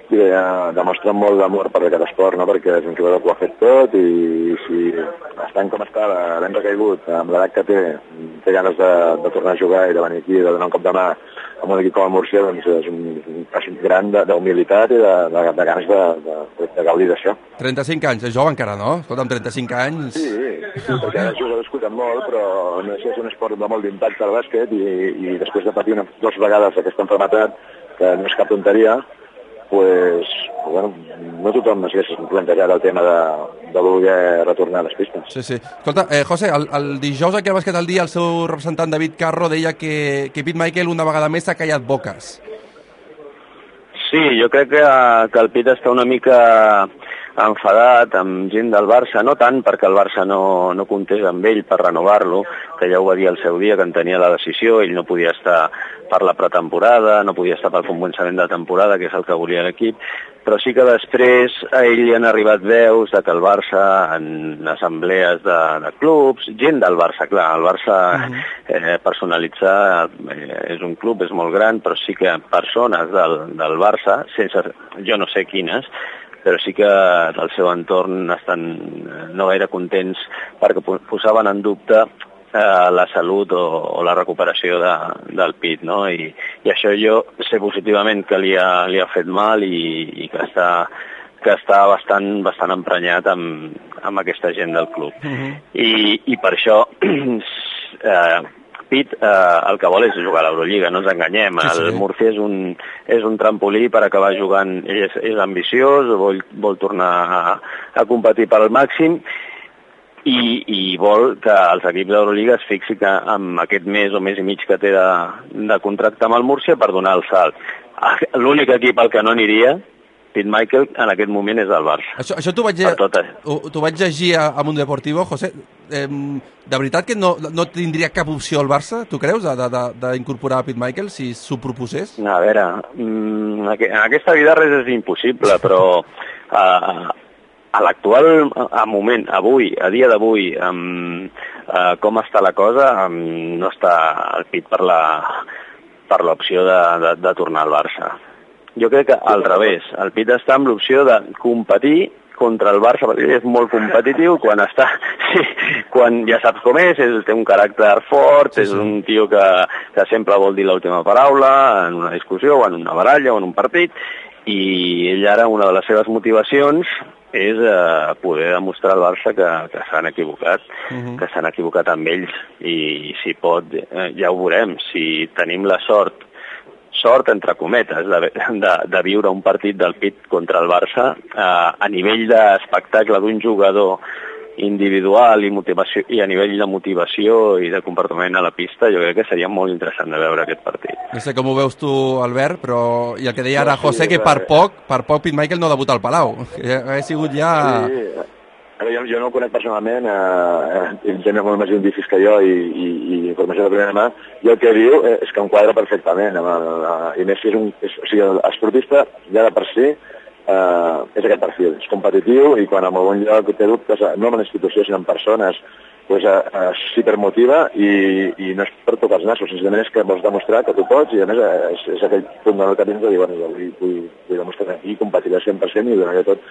i eh, demostra molt d'amor per aquest esport, no? Perquè és un jugador que ho ha fet tot i si estant com està, l'hem recaigut, amb l'edat que té, té ganes de, de tornar a jugar i de venir aquí, de donar un cop de mà amb un equip com el Múrcia, doncs és un, un pas gran d'humilitat i de, de, de ganes de, de, de gaudir d'això. trenta-cinc anys, és jove encara, no? Escolta, amb trenta-cinc anys... Sí, sí, perquè ara els jugadors discuten molt, però no sé, és un esport de molt d'impacte al bàsquet i, i després de patir una, dues vegades aquesta malaltia, que no és cap tonteria, pues, bueno, no tothom s'hagués plantejat el tema de, de voler retornar a les pistes. Sí, sí. Escolta, eh, José, el, el dijous aquí al Bàsquet al Dia el seu representant David Carro deia que, que Pete Michael una vegada més s'ha callat boques. Sí, jo crec que, que el Pete està una mica enfadat amb gent del Barça, no tant perquè el Barça no, no comptés amb ell per renovar-lo, que ja ho va dir al seu dia que en tenia la decisió, ell no podia estar per la pretemporada, no podia estar pel començament de temporada, que és el que volia l'equip, però sí que després a ell li han arribat veus de que el Barça, en assemblees de, de clubs, gent del Barça, clar, el Barça eh, personalitzar eh, és un club, és molt gran, però sí que persones del, del Barça, sense, jo no sé quines, però sí que del seu entorn estan no gaire contents perquè posaven en dubte eh, la salut o, o la recuperació de, del Pete, no? I, i això jo sé positivament que li ha, li ha fet mal i, i que està que està bastant, bastant emprenyat amb, amb aquesta gent del club. Uh-huh. I, I per això eh, Pete eh, el que vol és jugar a l'Eurolliga, no ens enganyem. Sí, sí. El Murcia és un, és un trampolí per acabar jugant. Ell és, és ambiciós, vol, vol tornar a, a competir per al màxim i, i vol que els equips d'Eurolliga es fixin que amb aquest mes o mes i mig que té de, de contracte amb el Murcia per donar el salt. L'únic equip al que no aniria, Pete Michael, en aquest moment és el Barça. Això, això t'ho vaig, vaig llegir a, a Mundo Deportivo, José. Eh, de veritat que no, no tindria cap opció el Barça, tu creus, d'incorporar Pete Michael si s'ho proposés? A veure, en aquesta vida res és impossible, però a, a l'actual moment, avui, a dia d'avui, com està la cosa, no està el Pete per la per l'opció de, de, de tornar al Barça. Jo crec que al revés, el Pete està amb l'opció de competir contra el Barça, perquè ell és molt competitiu, quan està, sí, quan ja saps com és, és té un caràcter fort, sí, sí. És un tio que, que sempre vol dir l'última paraula en una discussió, o en una baralla, o en un partit, i ell ara una de les seves motivacions és eh, poder demostrar al Barça que, que s'han equivocat, uh-huh. que s'han equivocat amb ells, i si pot, eh, ja ho veurem, si tenim la sort sort, entre cometes, de, de, de viure un partit del Pete contra el Barça eh, a nivell d'espectacle d'un jugador individual i, motivació, i a nivell de motivació i de comportament a la pista, jo crec que seria molt interessant de veure aquest partit. No sé com ho veus tu, Albert, però i el que deia ara José, que per poc, per poc Pete Michael no debuta al Palau, que ha sigut ja... Sí. Jo, jo no el conec personalment, eh, eh, gent molt més científics que jo i, i, i informació de primera mà, i el que diu és que enquadra perfectament, amb el, i més si és un... És, o sigui, l'esportista ja de per si eh, és aquest perfil, és competitiu i quan en algun lloc té dubtes, no en una institució sinó en persones, pues, eh, eh, s'hipermotiva i, i no és per tocar els nassos, senzillament és que vols demostrar que tu pots i a més és, és aquell punt de que tens de dir, bueno, jo vull, vull, vull demostrar aquí, competiré al cent per cent i donaré tot.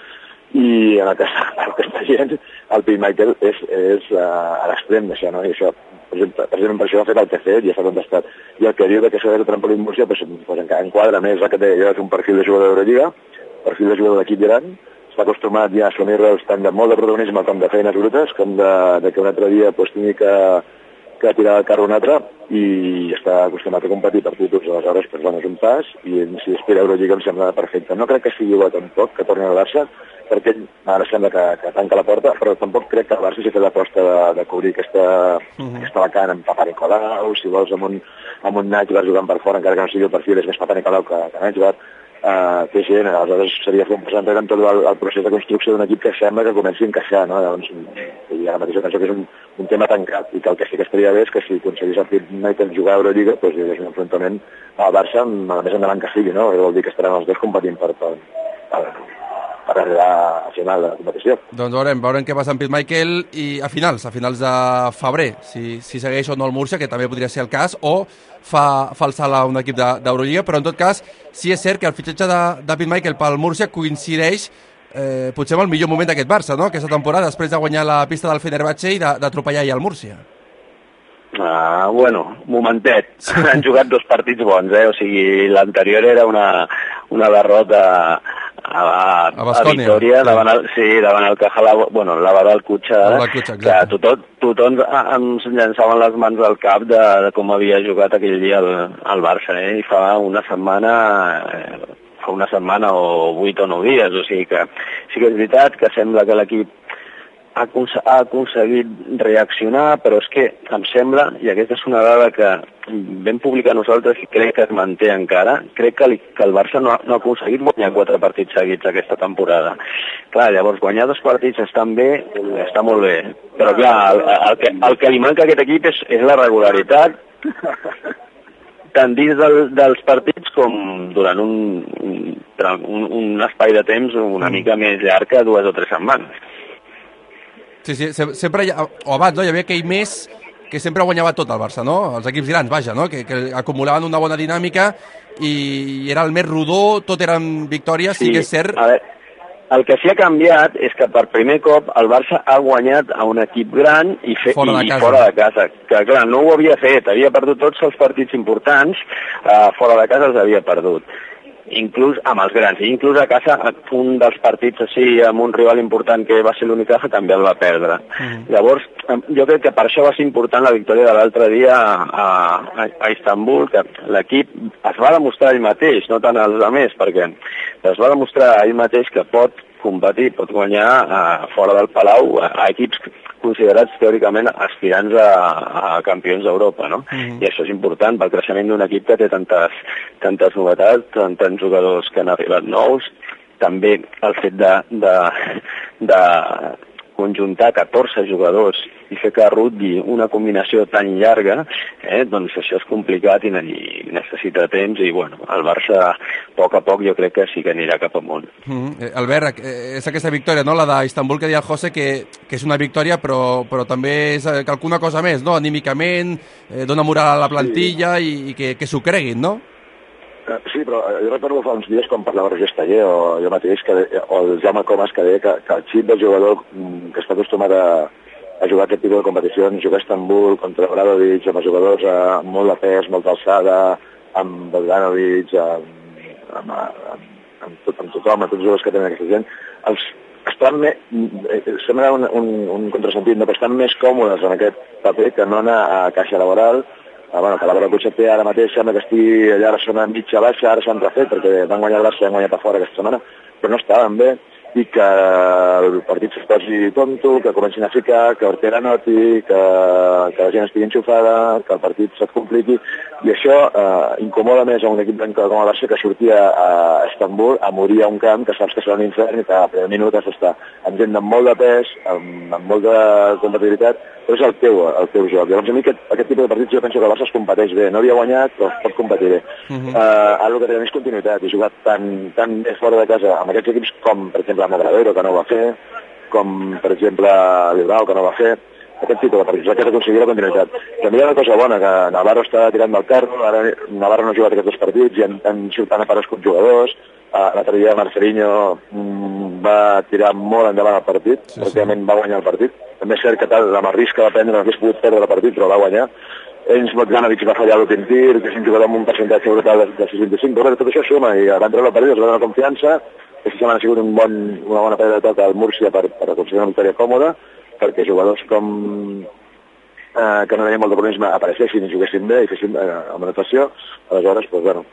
I en aquesta, aquesta gent el Pete Michael és, és uh, a l'extrem d'això, no? I això, per exemple, per exemple, per això ha fet el que ha fet i ha fet contestat. I el que diu que això és el trampolí Múrcia, pues, pues enquadra més el que té, ja és un perfil de jugador d'Eurolliga, perfil de jugador d'equip gran, està acostumat ja a assumir rols tant de molt de protagonisme com de feines brutes, com de, de que un altre dia pues, tingui que, que tirar el carro un altre i està acostumat a competir per títols, aleshores pues, bueno, és un pas i si aspira a Eurolliga em sembla perfecte. No crec que sigui igual tampoc que torni al Barça, perquè ara sembla que, que tanca la porta, però tampoc crec que el Barça s'hi fet l'aposta de, de cobrir aquesta, uh-huh. aquesta vacant amb Papa Nicolau, si vols amb un, amb un Nacho jugant per fora, encara que no sigui el perfil, és més Papa Nicolau que, que Nacho, uh, té gent, aleshores seria fer un pas enrere en tot el, el procés de construcció d'un equip que sembla que comenci a encaixar, no? Llavors, i ara mateix penso que és un, un tema tancat, i que el que sí que estaria bé és que si aconseguís el Pete Michael jugar a Eurolliga, doncs és un enfrontament al Barça, a més endavant que sigui, no? Vol dir que estaran els dos competint per... per, per per arribar a final de la competició. Doncs veurem, veurem què passa amb Pete Michael i a finals, a finals de febrer, si, si segueix o no el Múrcia, que també podria ser el cas, o fa, fa el salt a un equip d'Eurolliga, però en tot cas sí és cert que el fitxatge de, de Pete Michael pel Múrcia coincideix eh, potser amb el millor moment d'aquest Barça, no? Aquesta temporada, després de guanyar la pista del Fenerbahçe i d'atropellar ja el Múrcia. Ah, bueno, momentet. Sí. Han jugat dos partits bons, eh? O sigui, l'anterior era una, una derrota a, a, a, a Victòria, sí. davant el, sí, davant el Caja, la, bueno, la Badal Cutxa, que tothom, tothom ens llançaven les mans al cap de, de com havia jugat aquell dia el, el Barça, eh? I fa una setmana... Eh, fa una setmana o vuit o nou dies, o sigui que sí que és veritat que sembla que l'equip ha aconseguit reaccionar, però és que em sembla, i aquesta és una dada que vam publicar nosaltres i crec que es manté encara, crec que, li, que el Barça no ha, no ha aconseguit guanyar quatre partits seguits aquesta temporada. Clar, llavors guanyar dos partits estan bé, està molt bé, però clar, el, el, que, el que li manca a aquest equip és, és la regularitat, tant dins del, dels partits com durant un, un, un espai de temps una mica més llarg que dues o tres setmanes. Sí, sí, sempre, ha, o abans, no? Hi havia aquell mes que sempre guanyava tot el Barça, no? Els equips grans, vaja, no? Que, que acumulaven una bona dinàmica i era el més rodó, tot eren victòries, sí, sí que és cert. A veure, el que sí ha canviat és que per primer cop el Barça ha guanyat a un equip gran i, fe, fora, de i fora de casa, que clar, no ho havia fet, havia perdut tots els partits importants, uh, fora de casa els havia perdut. Inclús amb els grans, i inclús a casa un dels partits així amb un rival important que va ser l'Unicaja també el va perdre. Mm. Llavors jo crec que per això va ser important la victòria de l'altre dia a, a, a Istanbul, que l'equip es va demostrar ell mateix, no tant els altres, perquè es va demostrar ell mateix que pot competir, pot guanyar a, fora del Palau a, a equips considerats teòricament aspirants a, a campions d'Europa, no? Mm. I això és important pel creixement d'un equip que té tantes, tantes novetats, tant, tants jugadors que han arribat nous, també el fet de, de, de conjuntar catorze jugadors i fer que rutgui una combinació tan llarga, eh, doncs això és complicat i, i necessita temps i bueno, el Barça a poc a poc jo crec que sí que anirà cap amunt. Mm, eh, Albert, eh, és aquesta victòria, no? La d'Istanbul que deia el José, que, que és una victòria però, però també és eh, alguna cosa més, no? Anímicament, eh, dona moral a la plantilla sí. i, i que, que s'ho creguin, no? Sí, però jo recordo fa uns dies quan parlava Roger Esteller o jo mateix, que, o el Jaume Comas, que deia que, que el xip del jugador que està acostumat a, a jugar aquest tipus de competicions, jugar a Istanbul contra Bradovic, amb els jugadors amb molt de pes, molta alçada, amb Bogdanovic, amb, amb, amb, amb, tot, amb tothom, amb tots els jugadors que tenen aquesta gent, els estan més, sembla un, un, un contrasentit, no? Però estan més còmodes en aquest paper que no anar a caixa laboral. Ah, bueno, que la Barra Cotxet ara mateix sembla que estigui allà a la zona mitja baixa, ara s'han refet perquè van guanyar el Barça i han guanyat a fora aquesta setmana, però no estaven bé i que el partit es posi tonto, que comencin a ficar, que Ortega noti, que, que la gent estigui enxufada, que el partit se't compliqui, i això eh, incomoda més a un equip com el Barça que sortia a Istanbul a morir a un camp que saps que serà un infern i que a primer minut has d'estar amb gent amb molt de pes, amb, amb molta competitivitat, però és el teu, el teu joc. Llavors a mi aquest, aquest tipus de partits jo penso que el Barça es competeix bé, no havia guanyat però pot competir bé. Uh -huh. uh, el que té més continuïtat i jugar tan, tan bé fora de casa amb aquests equips com per exemple amb Obradoiro, que no ho va fer, com per exemple l'Ibrao, que no ho va fer, aquest tipus de partits, que has d'aconseguir la continuïtat. També hi ha una cosa bona, que Navarro està tirant del carro, ara Navarro no ha jugat aquests dos partits i han, han xutat a pares jugadors, uh, l'altre dia Marcelinho mm, va tirar molt endavant el partit, sí, pràcticament sí. Va guanyar el partit. També és cert que tal, amb el risc que va prendre no hagués pogut perdre el partit, però va guanyar. Ells, Bogdanovic va fallar l'últim tir, que és un jugador amb un percentatge brutal de, de sis coma vint-i-cinc, però tot això suma i van treure el partit, els va donar confiança. Aquesta setmana ha sigut un bon, una bona pedra de toc al Múrcia per, per aconseguir una victòria còmoda, perquè jugadors com eh, que no tenien molt de protagonisme apareixessin i juguessin bé i fessin eh, amb una actuació. Aleshores, doncs, bueno,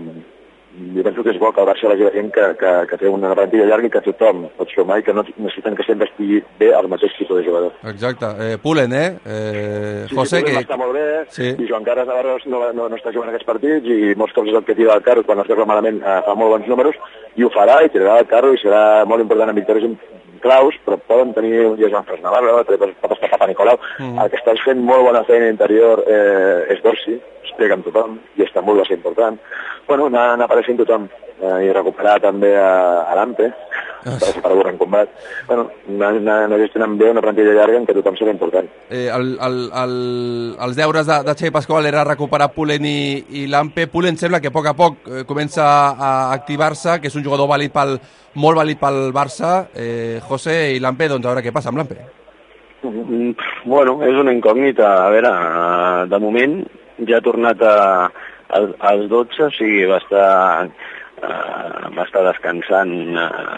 jo penso que és bo que el Barça vagi veient que, que, que té una plantilla llarga i que tothom pot sumar i que no necessiten que sempre estigui bé el mateix tipus de jugador. Exacte. Eh, Pulen, eh? eh sí, José, sí, Pulen que... està molt bé, sí. I Joan Carles Navarro no, no, no està jugant aquests partits i molts cops és el que tira el carro quan es veu malament eh, fa molt bons números i ho farà i tirarà el carro i serà molt important en victòries claus, però poden tenir un dia Joan Carles Navarro, pot estar Papa Nicolau. Mm. El que està fent molt bona feina interior eh, és Dorsi, es pega amb tothom i Istanbul va ser important. Bueno, anar, anar apareixent tothom eh, i recuperar també a, a l'Ampe, per avorrar en combat. Bueno, anar, anar gestionant bé una plantilla llarga en què tothom serà important. Eh, el, el, el, els deures de, de Xavi Pasqual era recuperar Pullen i, i Lampe. Pullen sembla que a poc a poc eh, comença a activar-se, que és un jugador vàlid pel, molt vàlid pel Barça. Eh, José, i Lampe, doncs a veure què passa amb Lampe. Mm, bueno, és una incògnita. A veure, de moment ja ha tornat a, a, als dotze, o sigui, va estar, uh, va estar descansant uh,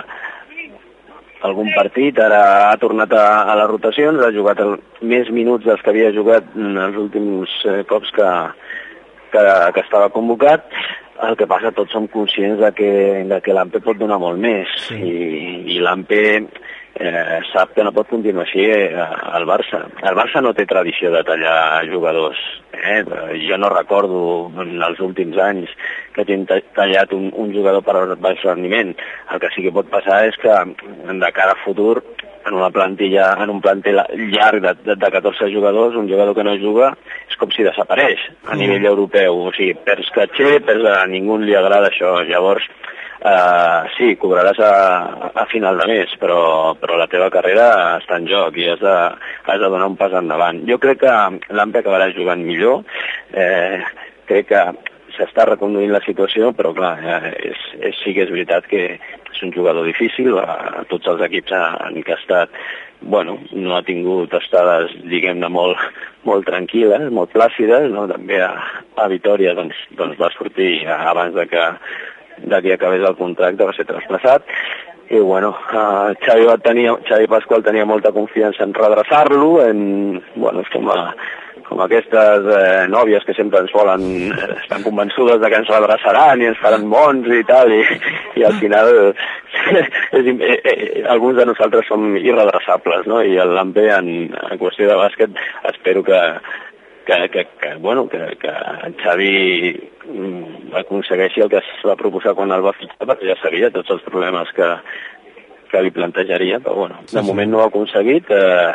algun partit, ara ha tornat a, a les rotacions, ha jugat el, més minuts dels que havia jugat els últims eh, cops que, que, que estava convocat. El que passa, tots som conscients de que, de que l'Ampe pot donar molt més, sí. i, i l'Ampe eh, sap que no pot continuar així eh, al Barça. El Barça no té tradició de tallar jugadors. Eh? Jo no recordo en els últims anys que hagin tallat un, un jugador per baix rendiment. El que sí que pot passar és que de cara a futur, en una plantilla, en un plantel llarg de, de, de catorze jugadors, un jugador que no juga és com si desapareix a nivell europeu. O sigui, perds caché, perds a ningú li agrada això. Llavors, Uh, sí, cobraràs a, a final de mes, però, però la teva carrera està en joc i has de, has de donar un pas endavant. Jo crec que l'Ampe acabarà jugant millor, eh, crec que s'està reconduint la situació, però clar, eh, és, és, sí que és veritat que és un jugador difícil, a, a tots els equips en què ha estat, bueno, no ha tingut estades, diguem-ne, molt, molt tranquil·les, molt plàcides, no? També a, a Vitòria doncs, doncs va sortir abans de que de que acabés el contracte, va ser trasplaçat, i bueno, uh, Xavi, va tenir, Xavi Pasqual tenia molta confiança en redreçar-lo, en, bueno, és com, a, com aquestes eh, nòvies que sempre ens volen, eh, estan convençudes de que ens redreçaran i ens faran bons i tal, i, i al final és, eh, eh, alguns de nosaltres som irredreçables, no? I l'Ampe en, en qüestió de bàsquet espero que Que, que, que, bueno, que, que en Xavi aconsegueixi el que es va proposar quan el va fitxar, perquè ja sabia tots els problemes que, que li plantejaria, però bueno, de sí, moment sí. no ho ha aconseguit, eh,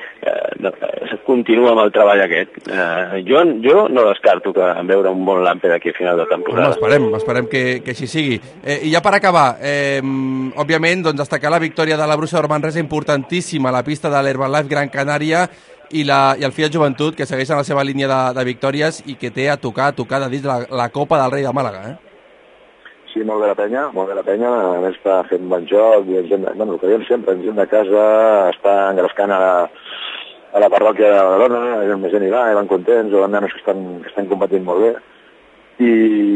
eh, continua amb el treball aquest. Eh, jo, jo no descarto que veure un bon Lampe d'aquí a final de temporada. No, esperem, esperem que, que així sigui. Eh, I ja per acabar, eh, òbviament, doncs, destacar la victòria de la Bruixa d'Or Manresa, importantíssima a la pista de l'Herbalife Gran Canària, i, la, i el Fiat Joventut, que segueix en la seva línia de, de victòries i que té a tocar, a tocar de dins la, la Copa del Rei de Màlaga, eh? Sí, molt bé la penya, molt bé la penya, a més està fent bon joc, i gent, bueno, el que diem sempre, gent de casa està engrescant a la, a la parròquia de Badalona, més gent hi va, i van contents, o van nanos que estan, que estan competint molt bé, i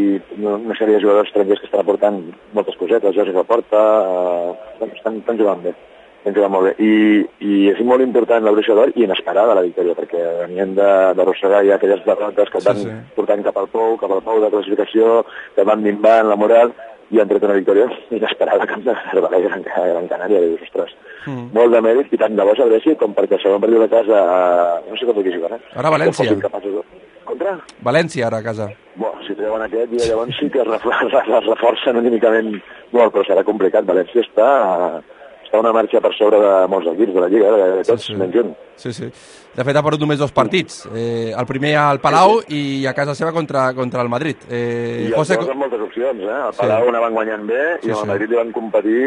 una sèrie de jugadors estrangers que estan aportant moltes cosetes, Jorge Laporta, eh, estan, estan jugant bé. Jugant molt bé. I, i és molt important la Bruixa d'Or i inesperada la victòria, perquè venien de, de arrossegar ja aquelles derrotes que van sí, sí. portant cap al pou, cap al pou de classificació, que van minvant la moral, i han tret una victòria inesperada cap de Herbalife Gran, Gran Canària. Dius, ostres, mm. molt de mèrit, i tant de bo s'adreci com perquè el segon partit de casa, a... no sé com aquí jugant, eh? Ara València. De... Contra? València, ara, a casa. Bo, si treuen aquest, i llavors sí que es reforcen únicament molt, però serà complicat. València està... està una marxa per sobre de molts equips de la Lliga, de, de tots, sí, sí. menys un. Sí, sí. De fet, ha perdut només dos partits. Eh, el primer al Palau sí, sí. i a casa seva contra, contra el Madrid. Eh, I José... els dos amb moltes opcions, eh? El Palau sí. anaven guanyant bé i sí, el Madrid sí. hi van competir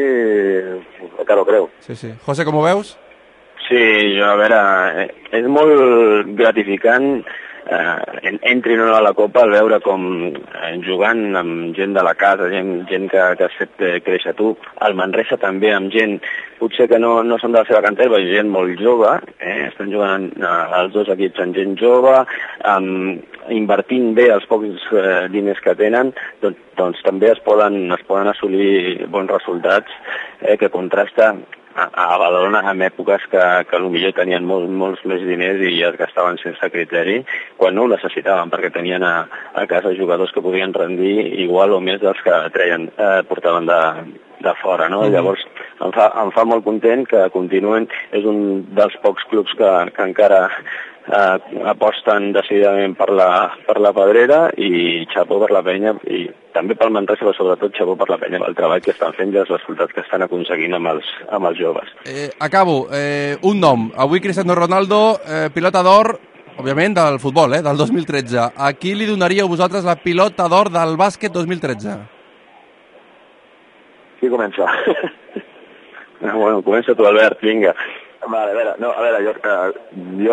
a cara o creu. Sí, sí. José, com ho veus? Sí, jo, a veure, és molt gratificant eh, entrin o no a la Copa al veure com eh, jugant amb gent de la casa, gent, gent que, que has fet eh, créixer tu, al Manresa també amb gent, potser que no, no són de la seva cantera, però gent molt jove, eh, estan jugant eh, els dos equips amb gent jove, amb, invertint bé els pocs eh, diners que tenen, doncs, doncs també es poden, es poden assolir bons resultats eh, que contrasta a, a Badalona en èpoques que, que potser tenien molt, molts més diners i es gastaven sense criteri, quan no ho necessitaven, perquè tenien a, a casa jugadors que podien rendir igual o més dels que treien, eh, portaven de, de fora, no? Mm. Llavors em fa, em fa molt content que continuen, és un dels pocs clubs que, que encara eh, aposten decididament per la, per la Pedrera, i xapó per la penya, i també pel Manresa, però sobretot xapó per la penya, el treball que estan fent i els resultats que estan aconseguint amb els, amb els joves. Eh, acabo, eh, un nom, avui Cristiano Ronaldo, eh, pilota d'or, òbviament del futbol, eh, del dos mil tretze. A qui li donaríeu vosaltres la pilota d'or del bàsquet dos mil tretze? Qui comença? Bueno, comença tu, Albert, vinga. Vale, a veure, no, a veure, jo, eh,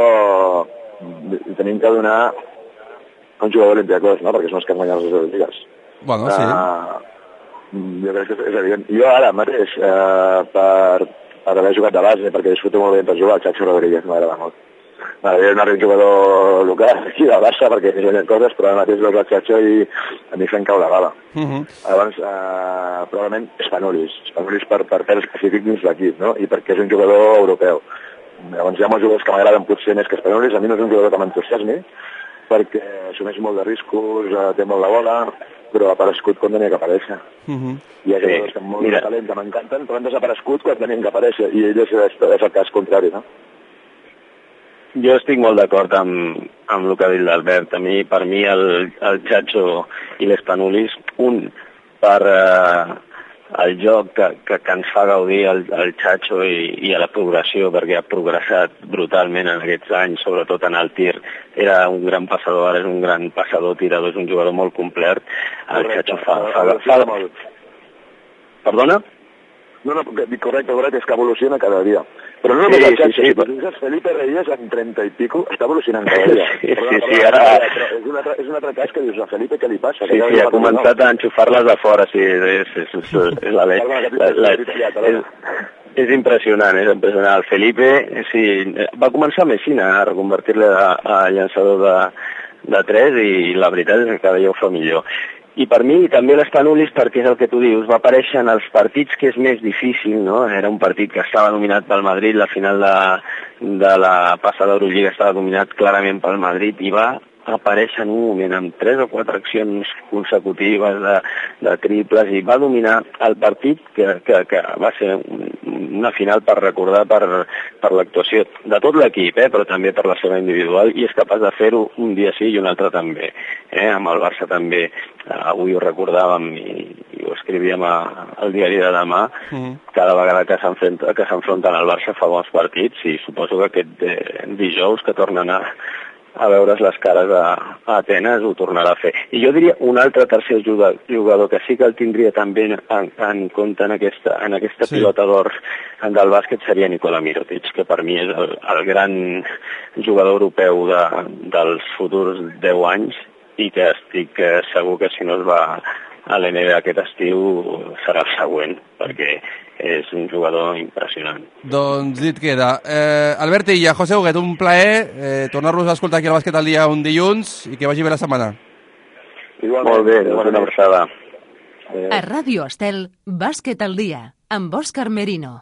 jo tenim que donar un jugador olímpiacos, no?, perquè són els que han guanyat les Olímpiques. Bueno, sí. Uh, jo crec que és evident. Jo ara mateix, uh, per, per haver jugat de base, perquè disfruto molt bé per jugar, el Chacho Rodríguez m'agrada molt. M'agradaria donar un jugador local aquí del Barça, perquè he guanyat coses, però ara mateix veus el Chacho i a mi fent cau la bala. Uh -huh. Llavors, uh, probablement Spanulis. Spanulis per, per fer específic dins l'equip, no?, i perquè és un jugador europeu. Llavors hi ha molts jugadors que m'agraden potser més que Spanulis. A mi no és un jugador que m'entusiasmi, perquè assumeix molt de riscos, uh, té molt la bola, però ha aparegut quan tenia que aparèixer. Uh -huh. Hi ha jugadors sí. amb molt Mira. de talent que m'encanten, però han desaparegut quan tenien que aparèixer, i ell és, és el cas contrari, no? Jo estic molt d'acord amb, amb el que ha dit l'Albert. A mi, per mi, el, el Chacho i l'Spanulis, un, per eh, el joc que, que, que ens fa gaudir el, el Chacho i, i a la progressió, perquè ha progressat brutalment en aquests anys, sobretot en el tir. Era un gran passador, ara és un gran passador, tirador, és un jugador molt complet. El Chacho fa... fa, fa, fa... Perdona? No, no, correcte, correcte, és que evoluciona cada dia. Però no només sí, el Chacho, sí, sí, si tu Felipe Reyes en trenta i pico està evolucionant cada dia. Sí, perdona, sí, sí, ara... És un altre, és un altre cas que dius, a Felipe què li passa? Sí, sí, ha començat a enxufar-les de fora, sí, és, és, és, és la lei. És, és impressionant, és impressionant. El Felipe, sí, va començar a Messina a reconvertir-le a, a llançador de, de tres i la veritat és que cada dia ho fa millor. I per mi també l'Spanulis, perquè és el que tu dius, va aparèixer en els partits que és més difícil, no? Era un partit que estava dominat pel Madrid, la final de, de la passada Eurolliga estava dominat clarament pel Madrid i va aparèixer en un moment amb tres o quatre accions consecutives de, de triples i va dominar el partit que, que, que va ser una final per recordar per, per l'actuació de tot l'equip, eh, però també per la seva individual, i és capaç de fer-ho un dia sí i un altre també. Eh, amb el Barça també, avui ho recordàvem i, i ho escrivíem a, al diari de demà, mm. cada vegada que s'enfronten al Barça fa bons partits, i suposo que aquest eh, dijous que tornen a a veure's les cares a, a Atenes ho tornarà a fer. I jo diria un altre tercer jugador que sí que el tindria també en, en compte en aquesta, en aquesta sí. pilota d'or del bàsquet seria Nikola Mirotic, que per mi és el, el gran jugador europeu de, dels futurs deu anys i que estic segur que si no es va a l'N B A aquest estiu serà el següent, perquè és un jugador impressionant. Doncs dit queda. Eh, Albert Illa, José Huguet, un plaer eh, tornar-los a escoltar aquí al Bàsquet al Dia un dilluns i que vagi bé la setmana. Igualment, molt bé, doncs una abraçada. A Ràdio Estel, Bàsquet al Dia, amb Òscar Merino.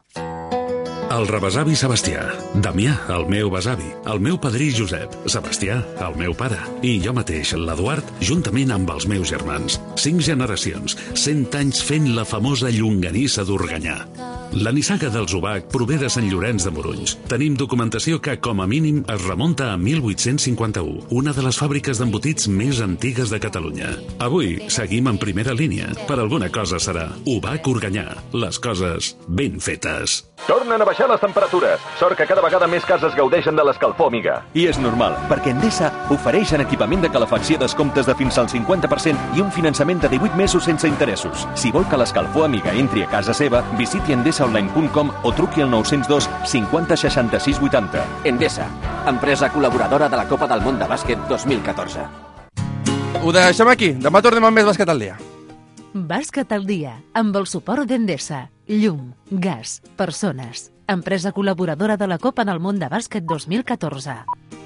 El rebesavi Sebastià, Damià, el meu besavi, el meu padrí Josep, Sebastià, el meu pare, i jo mateix, l'Eduard, juntament amb els meus germans. Cinc generacions, cent anys fent la famosa llonganissa d'Organyà. La nissaga dels Ubac prové de Sant Llorenç de Morunys. Tenim documentació que, com a mínim, es remunta a mil vuit-cents cinquanta-u, una de les fàbriques d'embotits més antigues de Catalunya. Avui seguim en primera línia. Per alguna cosa serà Ubac Organyà. Les coses ben fetes. Tornen a baixar les temperatures. Sort que cada vegada més cases gaudeixen de l'escalfor Amiga. I és normal, perquè Endesa ofereix en equipament de calefacció descomptes de fins al cinquanta per cent i un finançament de divuit mesos sense interessos. Si vol que l'escalfor Amiga entri a casa seva, visiti endesa online punt com o truqui al nou zero dos cinquanta seixanta-sis vuitanta. Endesa, empresa col·laboradora de la Copa del Món de Bàsquet dos mil catorze. Ho deixem aquí. Demà tornem amb més Bàsquet al Dia. Bàsquet al Dia, amb el suport d'Endesa. Llum, gas, persones. Empresa col·laboradora de la Copa del Món de Bàsquet dos mil catorze.